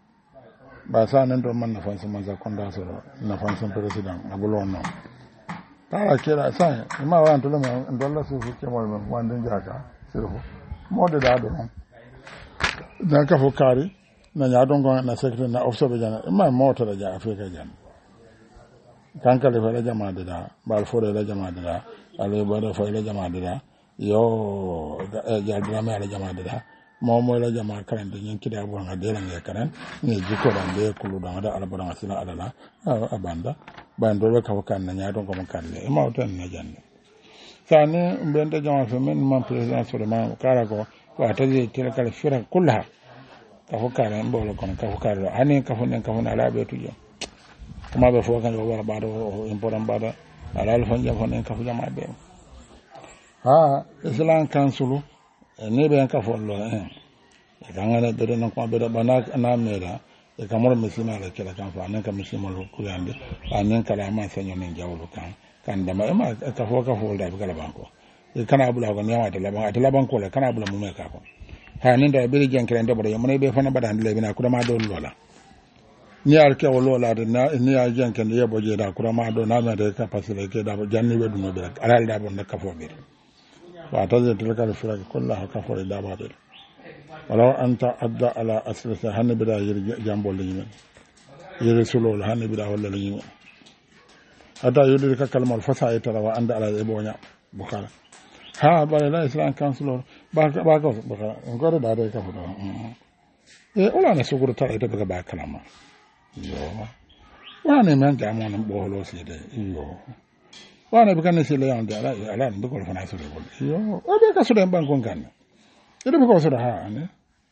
ba sa nan do man na fonsi man sakunda so na fonsi president abulo no tara kera sa ma wa to me ndolla su ke mol men wandin jaka sirfo mode da do dan ka fo kari na nya don gon na secretary na officer be jana ma moto da ja afrika jana kanka le fara jama da bal fo da jama da ale ba da fo le jama da yo ja drama le jama da mo la jama kan da yin kida bo nga de la nge kan ni jiko da be kulu da ala bo nga sina ala abanda ban do ka fo kan na nya don ko kan le ma o tan na janne sane mbende jama fe men man president so ma kala ko wa ta je tele kala fira kullaha ka fo kala mbolo kon ka fo kala ani ka fo nen ka fo na la be tujo kuma be fo kan wala bado important bado ala al fon jafon en ka fu jama be ha islam kansulu ne be en ka fo lo e kangana de non ko be do bana na mera e kamoro misina la kala kan fa nan ka misima lo kuyande anen kala ma sanyo nen jawlo kan dama e ma ka fo da be kala banko e kana bula ko nyama de laban ko la kana bula mu me ka ko ha nen da be jenkere ndo bodo yamne be fana badan le bina ko ma do lola ni alke wolo la de na ni a janken ye boje da kurama do na me de capacité ke da janni be dum be alal da bon ka fo be wa ta je tilka fira kullahu ka fo da ba be wala anta adda ala asrasa hanne be da jambol ni yere sulol hanne be da wala ni ada yodi ka kalmal fasa ita wa anda ala e bonya bukala ha ba la islam councilor ba ko ngoro da da ka fo e ola na suguru ta ita be ba kalama yo wana men ta mo nan bolo si de yo wana be kan si le on de ala be ko fana so de yo o be ka so de ban kon kan e be ko so da ha ne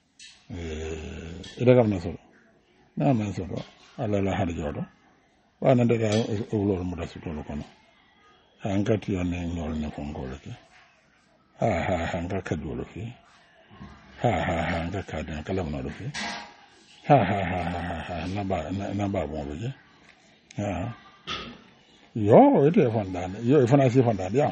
e daga na so na man so ala la har jodo wana de da o lor mo da so to ko no an ka ti on ne nyol ne fon ko le ha an ka jolo fi ha an ka ka de kala mo do fi ha na ba bon beje ha yo ite fonda yo ifana si fonda ya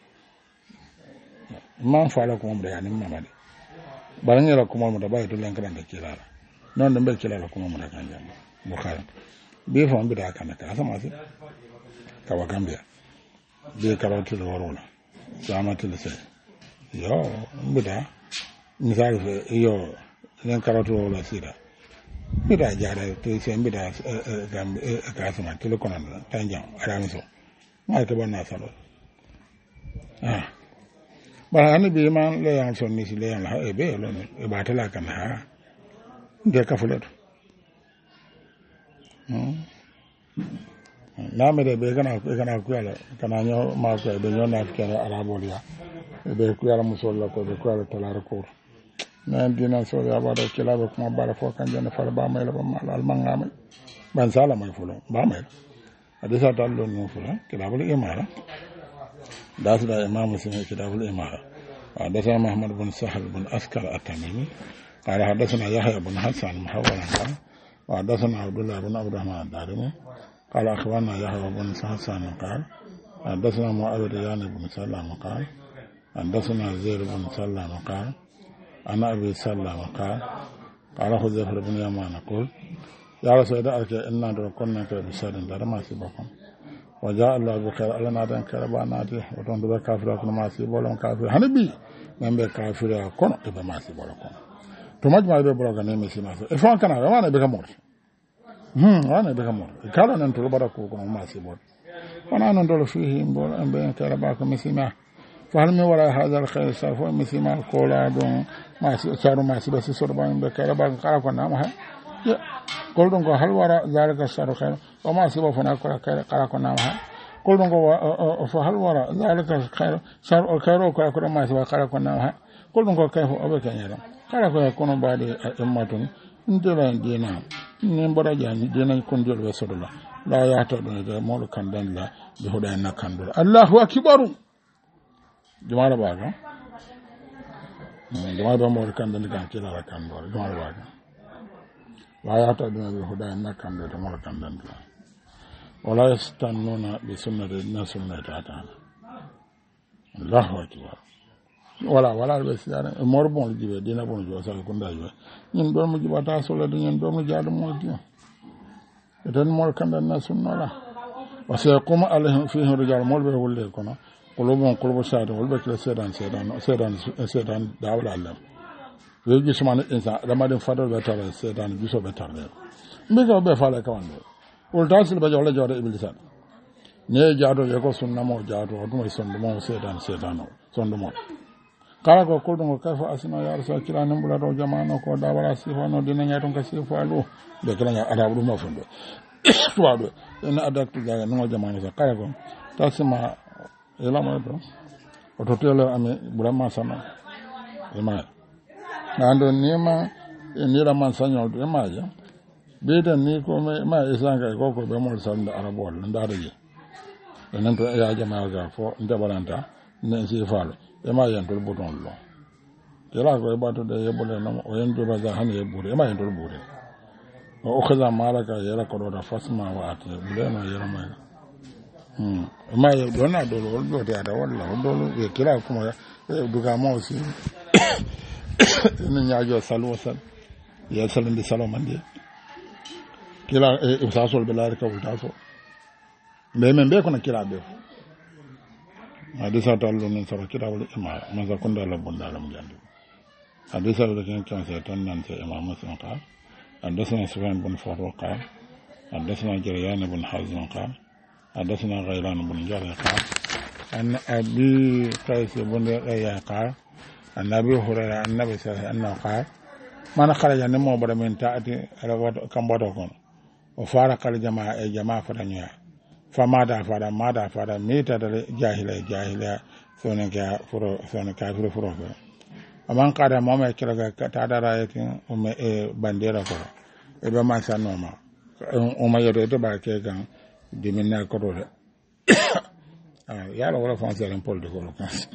man fala ko mo da ni mama de baranya la ko mo da ba to len kan da kila non be kila la ko mo da kan jam mo kala be fon be da kan ka sama si ka wa gambia be karatu lo warona sama til se yo be da misal yo len karatu lo sira bida jara to sen bida gam ka sama tele konan tan jam aramu so ma ke bonna salo bara ani be man le yan son ni le yan ha e be lo e ba tala kan ha de ka fulet na me de be kana ku ala kana nyo ma ko be nyo na ke arabolia e be ku ala musolla ko be ku ala tala ko na dina so ya ba da kila ba kuma bara fo kan jana fara ba mai la ba mal al mangama ban sala mai fulo ba mai hadisa dallo no fulo kila bul imara da su da imam muslim kila bul imara حدثنا محمد بن سهل بن أسكر التميمي قال حدثنا يحيى بن حسن محولا قال وحدثنا عبد الله بن عبد الرحمن الدارمي قال أخبرنا يحيى بن حسن قال حدثنا معاوية بن سلام قال حدثنا زيد بن سلام قال أنا أبي سلام قال حذيفة بن يمان قال يا رسول الله إنا كنا كبشر ما سبقكم وجاء الله بخير على نادن كرباناتي وتون دو كافر كن ما سي بولون كافر هنبي من be kafira kono e be ma si bolo kono to majma be bolo ga ne me si ma so e fon kana wana be kamor wana be kamor e kala nan to bara ko kono ma si bolo wana non do fihi bol be karaba ko misima fal mi wala hada al khair sa fo misima ko la don ma si charu ma si be si sorba be karaba kala ko na ma ya kol don ko halwara zalika saru khair o ma si bo fona ko kala ko na ma kol don ko fa halwara zalika khair saru khair ko ko ma si ba kala ko na ma kol don ko kay fo obe kanyara kala ko kono baade emmatun ndela dina ni mbara jani dina kon jol we sodola la ya ta don de mo kan dan la bi hoda na kan do Allahu akbar jama'a ba ga jama'a ba mo kan dan kan kila la kan do jama'a ba ga la ya ta don bi hoda na kan do mo kan dan do wala yastannuna bi sunnati na sunnati ta Allahu akbar wala be siara mor bon jibe dina bon jo sa ko ndaje ñin do mu jibata solo de ñin do mu jaadu mo di eden mor kanda na sunnola wa sayqum alaihim fihi rijal mol be wolle kono qulubun saada wol be kala sedan dawla Allah we gi suma insa ramadan fadol be tara sedan biso be tarle mbe ko be fala kawande wol tasil be jawle jawde iblis ne jaado ye ko sunna mo jaado dum sondu mo sedan sondu mo kala ko ko dum ka fa asina ya rasul kila nan bula do jama'ano ko da wala sifa no dinan ya ton ka sifa alu be kala ya ada dum mo fondo to ado en adaktu ga no jama'ano ka kala ko tasma ela ma do o to tele ame burama sama ema ando nima ni la man sanyo do ema ya be dan ni ko ma isanga ko be mo sanda arabol ndare je en to ya jama'a ga fo ndabalanta ne sifa alu ema yentol boton lo yela ko bato de yebole no o yendo baza han yebure ema yentol bure o khaza malaka yela ko do fasma wa at bule no yela ma ema ye dona do lo do de ada wala do lo e kila kuma duga mo si ni nyaajo salu sal ya salam bi salam ande kila e sa sol be la ka wuta so be ko na kila be hadisa tallo nin sara kitabul imam maza kunda la bunda lam jandu hadisa da kin kan sai tan nan sai imam muslim ka hadisna sufyan bin farwa ka hadisna jaryan bin hazm ka hadisna ghayran bin jarh ka an abi qais bin ya ka annabi hurayra annabi sallallahu alaihi wasallam ka man kharaja ne mo bada min taati rawat kam bodo kon o fara kal jamaa e jamaa fadanya famada fada meta da jahila sonen ka furo sonen ka furo aman kada mama kira ga ta da rayatin umme e bandera ko e be ma sanoma o ma yodo to ba ke gan diminna ko do yala wala fonse ren pol de ko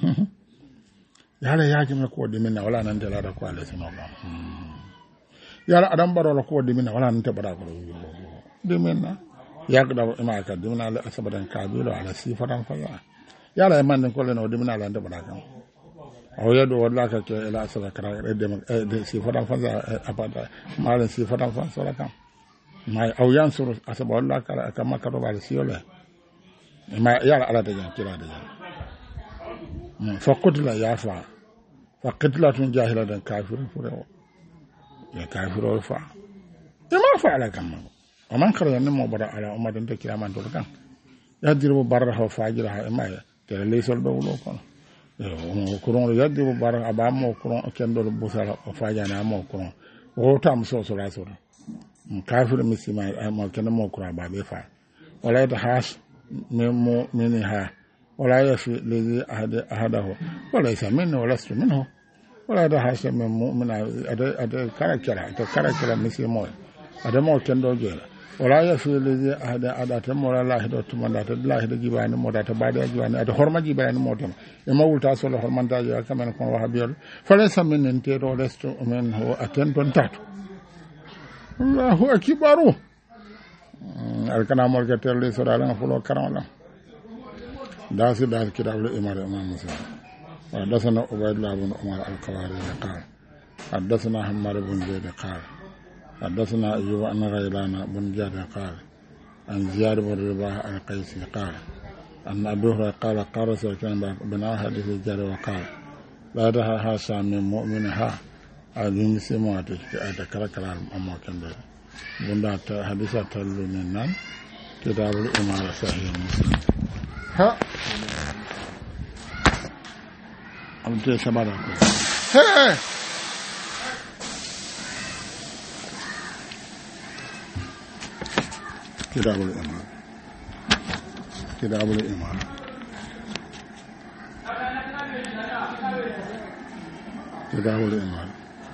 yala yaji me ko diminna wala nan de la da ko ale sino ba yala adam baro ko diminna wala nan te bada ko diminna yagda ima ka dimna ala asabadan kabilo ala sifatan faya yala man ko le no dimna ala ndaba kan o yado wala ka ke ala asaba kara de sifatan faya apata mala sifatan faya kan mai au yansuru asaba wala kala kama ka do bal siole ma yala ala de jan kila de jan fa qutla yafa fa qitlatun jahiladan kafir furo ya kafiro fa fa ala kam o man khara ne mo bara ala o madan te kiraman to kan yaddiru barraha fajiraha e maya tere leysol be wulo kono o kuron yaddiru barraha aba mo kuron kendo busala o fajana mo kuron o tam so so la so kafir misima mo kendo mo kuron ba be fa wala ta has memo minha wala yafi lezi ahadahu wala isa minhu wala astu minhu wala ta has memo mina ada karakara misimo ada mo kendo jela wala yafi lezi ahada ta mo la hido tumanda ta la hido jibani mo ta baade jibani ada horma jibani mo tam e mawulta so la hormanta yo kamen ko wahabiyal fala sa min te do resto men ho atenton tatu Allahu akbaru alkana mol ke terli so dala fulo karam dasi dal kitabul imam muslim wa dasana ubaydullah ibn umar al-qawari qala حدثنا حماد بن زيد قال حدثنا أيوب أن غيلان بن جاد قال عن زياد بن رباح القيسي قال أن أبي هريرة قال قال رسول الله بنا حديث جاد وقال لا دها حاشا من مؤمنها أدين سمواتك أتكرر كلام أما كان ده بندا حديث تلوننا كتاب الإمارة صحيح مسلم ها أنت سبارك ها كتاب الإمام كتاب الإمام كتاب الإمام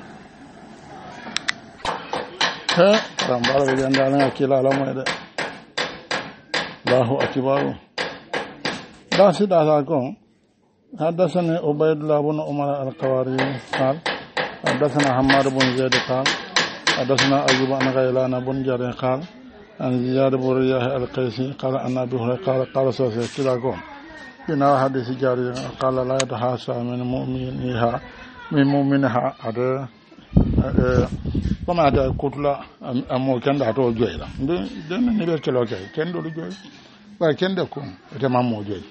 ها رمبار بجندالنا كلا لما يد الله أكبر داسي داساكم حدثنا عبيد الله بن عمر القواري قال حدثنا حماد بن زيد قال حدثنا أيوب بن غيلان بن جرير قال عن زياد بن رياح القيسي قال أن أبي هريرة قال سوسة كلاكم بنا حديث جاري قال لا يتحاشى من مؤمنها هذا كما هذا كتلا أمو كان ده تو جويلا ده نبي كلا كي كان دول جوي وكان ده كون ده ما مو جوي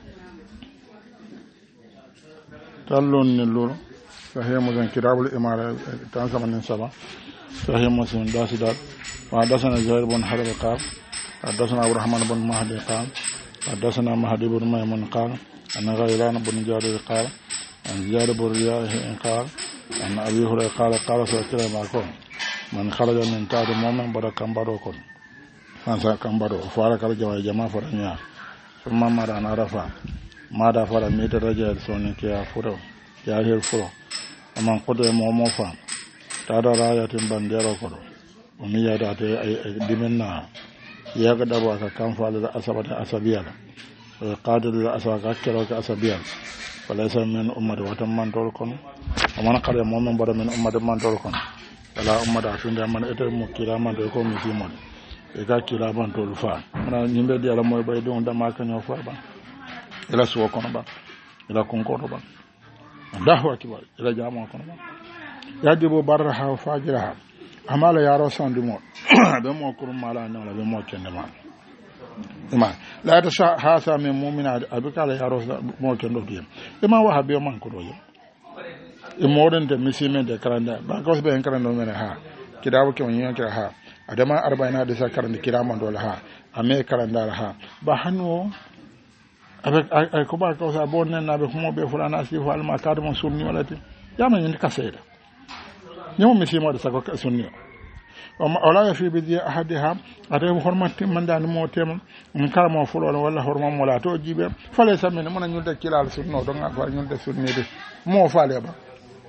تلون نلور فهي مزن كتاب الإمارة تنسى من سبا فهي مسلم داسدار وحدثنا زهير بن حرب قال حدثنا عبد الرحمن بن مهدي قال حدثنا مهدي بن ميمون قال أن غيلان بن جارير قال عن زياد بن رياح قال أن أبي هريرة قال قال صلى الله عليه وسلم من خرج من تحت المؤمن بدا كمبارو كن فانسا كمبارو فارك الجماعة جماعة فرنيا ثم مر أن عرفا ماذا فعل ميت رجال سوني كيا فرو كيا هيل فرو ومن قدر موموفا تارا راية بنديرو فرو ومن يدعت دمنا يقدر وكان فعل الأسبة أسبيالا وقادر الأسبة كيروك أسبيالا فليس من أمة وتمان تولكم ومن قال مؤمن بر من أمة من تولكم ولا أمة عشان من إتر مكيرا من تولكم مسلمون إذا كيرا من تولفا أنا نيمبي دي على موي بايدون دما كان يوفا با إلى سوى كون با إلى كونكور با دعوة كبار إلى جامع كون با يجب برها وفاجرها amala yaro sandi mo be mo kurum mala na be mo kende ma ima la ta hasa min mu'mina abikala yaro mo kendo diem ima wa habiyo man ko doyo e moden de misime de karanda ba ko be en karanda mena ha kidawo ke wonyo kira ha adama 40 de sa karanda kiraman dole ha ame karanda ha ba hanwo avec ko ba ko sa bonnen na be mo be fulana si fal ma kadmo sunni walati yama ni kaseda يوم مسيما دسكو كسنيو ولا يفي بدي أحدها أتى حرمة من دان موتهم من كلام فلان ولا حرمة ولا توجيب فليس من ينده كلا السنة دعنا فلان ينده سنة مو فالي با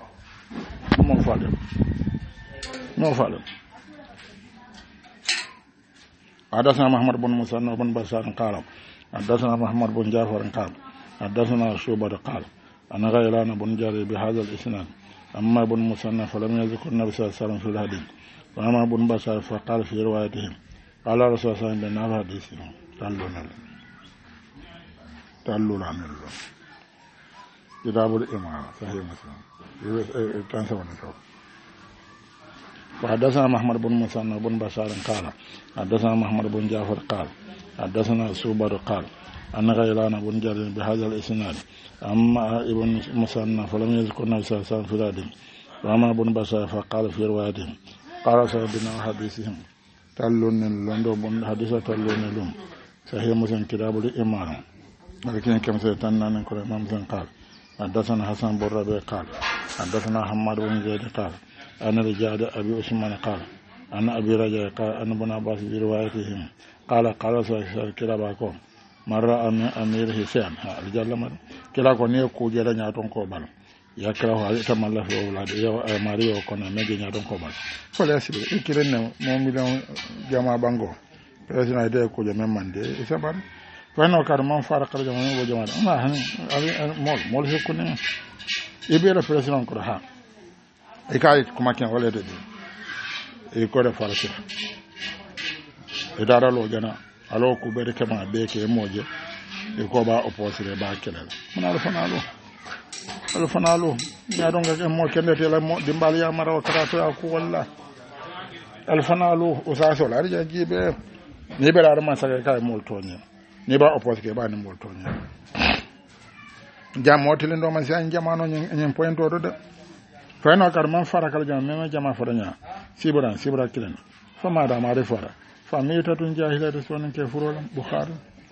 مو فالي حدثنا محمد بن موسى بن بشار قال حدثنا محمد بن جعفر قال حدثنا شعبة قال أنا غيلان بن جرير بهذا الإسناد أما ابن مسنى فلم يذكر النبي صلى الله عليه وسلم في الحديث وأما ابن بشار فقال في روايتهم قال رسول الله صلى الله عليه وسلم حديثهم تعلون عن الله كتاب الإمارة صحيح مسلم وحدثنا محمد بن مسنى بن بشار قال حدثنا محمد بن جعفر قال حدثنا سوبر قال أن غيلان بن جرير بهذا الإسناد أما ابن مسنى فلم يذكر النبي صلى الله عليه وسلم في ذلك وأما ابن بشار فقال في روايتهم قال سيدنا حديثهم tallon londo bon hadisa tallon lum sahih muslim kitabul iman ولكن كم سيتنا نقول إمام زين قال حدثنا حسن بن ربيع قال حدثنا حماد بن زيد قال أنا رجال أبي عثمان قال أنا أبي رجاء قال أنا ابن عباس بروايتهم قال سيد كلابكم مرة أمير حسين رجال لما كلا كوني كوجا نياتون كوبال يا كلا هو تملا في أولاد يا ماريو كنا نجي نياتون كوبال فلا سيد إكرنا موميلون جماعة بانغو فلسنا يدعي كوجا ممندي إسابان فأنا كارمان فارق الجماعة وجماعة ما هن مول هيكوني يبيله فلسنا كرها إكاي كما كان ولده إيكوده فارق إدارة لو جنا alo ku bere kama beke moje e ko ba opposite ba kelala mona lo fanalo ya donga ke mo kende tela mo dimbali ya mara wakata to ku walla al fanalo o sa so la ja jibe ni be la ma sa ka mo tonya ni ba opposite ba ni mo tonya jam motele ndo man san jamano nyen point do de fayno kar man fara kala jam mema jama fadanya sibra kilen fama da ma refara famille tatun jahilata sonen ke furolam bukhari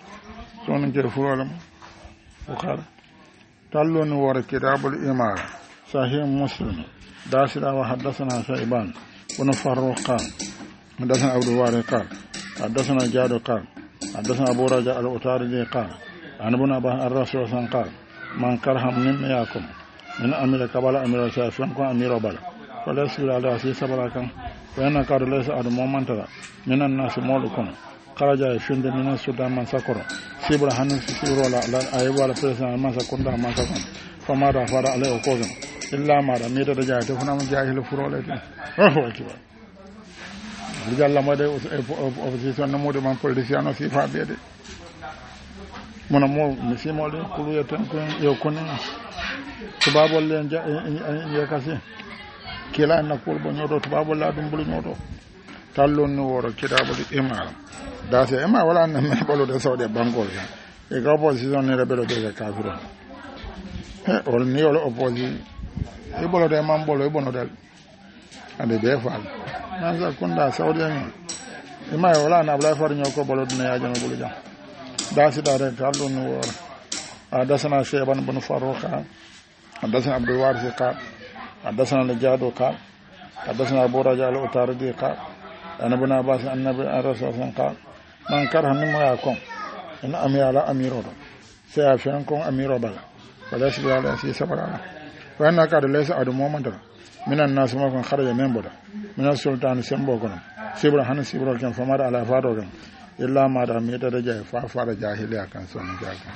talloni wora kitabul imara sahih muslim dasira wa haddathana shayban ibn farruq haddathana abdul wari qala haddathana jadu qala haddathana abu raja al-utaridi qala an ibn abbas ar-rasul san qala man karham min yakum min amira kabala amira shafan ko amira bala fala sira ala si sabarakan وأنا كارو ليس أدو مومنتلا من الناس مولكم خرجا يفند من السودان من سكر سيبرا هنس سيبرا لا أيوة على فريسان من سكون دا من سكون فما دا فارا عليه وكوزن إلا ما دا ميتا دا جاي تفنا من جاهل فرولة هو كيبا رجال لما دا أوفيسيسيون نمود من بوليسيانو سيفا بيدي من مول مسي مولي كلو يتنكين يوكوني تبابو اللي يكاسي kila na kurbo nyodo to babo la dum bulu nyodo tallon ni woro kitabul imam da se imam wala na me bolo de sawde bangol ya e ga opposition ni rebelo de kafiro ol ni ol opposi e bolo de man bolo e bono dal ande be fal nan za kunda sawde ni imam wala na bla far nyoko bolo dina ya jano bulu jam da se da tallon ni woro adasana shayban bin farruqa adasana abdul waris ka حدثنا الجاد قال حدثنا أبو رجاء الأتاردي قال أنا ابن عباس النبي الرسول قال من كره مما يكون إن أمير على أمير سيافينكم أمير بلا فلا يسبر على أسي سبر على وأن كاد ليس أدو مومنت من الناس ما كن خرج من بدا من السلطان سيمبوكنا سبر هن سبر كان فمر على فاروكم إلا ما دام يترجع فافار جاهليا كان سون جاكا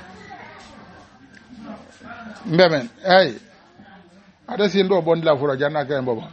مبمن أي ada sindo bon la fura janna kay bobo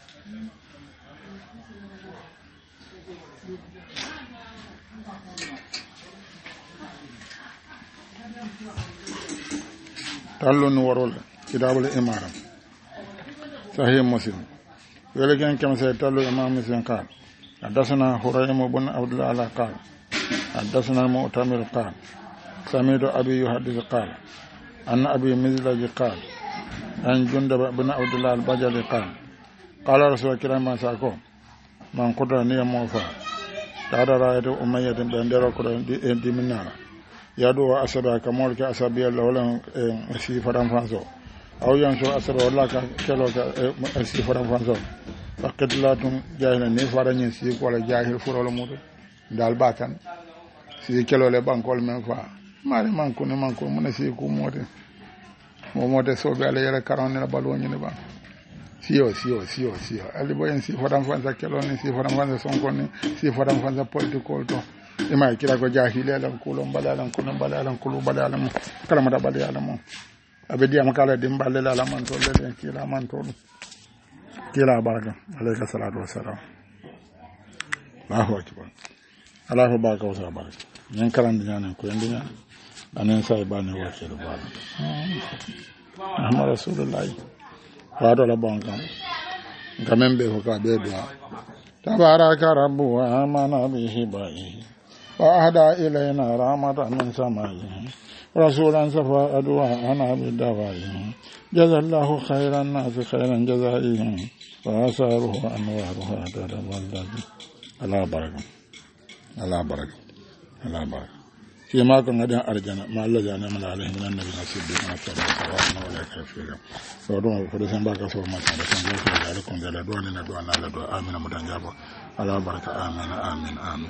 tallon warol kitabul imara sahih muslim wala gen kam say tallo imam muslim qal hadathana huraym ibn abdullah ala qal hadathana mu'tamir qal samidu abi yuhaddith qal anna abi mizlaj qal أن جندب بن عبد الله البجلي قال رسول الله ما ساكو من قدر نية موفا تعالى رأيت أمية بندر قدر دي منها يدو أسبا كمولك أسبيا لولا سي فرام فانسو أو ينسو أسبا ولا كلو سي فرام فانسو فقد لا تم جاهل نفر نسيك ولا جاهل فرول مود دال باتن سي كلو لبانكول من فا ماري مانكو من سيكو مود momote sobe ala yara karon la balwo nyine ba sio ali boyen si fodam fanza keloni si fodam fanza sonkoni si fodam fanza political to ima kila ko jahile lan kulo balalan kulo balalan kala mada balalan abedi am kala dim balala man to le kila man to kila baraka alayka salatu wassalam Allahu akbar Allahu baraka wa baraka nyen kalan dinan ko ndinya anen sai bani wakil bala Ahmad Rasulullah wado la bonga ngamembe ko ka be do tabaraka rabbu wa amana bihi ba'i wa ahda ilayna rahmatan min samai rasulan safa adwa ana bidawai jazallahu khairan nas khairan jazaihi wa asaruhu anwaruhu adada wallahi ala baraka ala baraka ala baraka ke ma kan gadan arjana ma Allah jana mala alaihi min annabi nasibi ma ta sallallahu alaihi wa sallam so don ko da san baka so ma ta da san ko da kun da do ne na do na la do amina mudan jabo ala baraka amin amin amin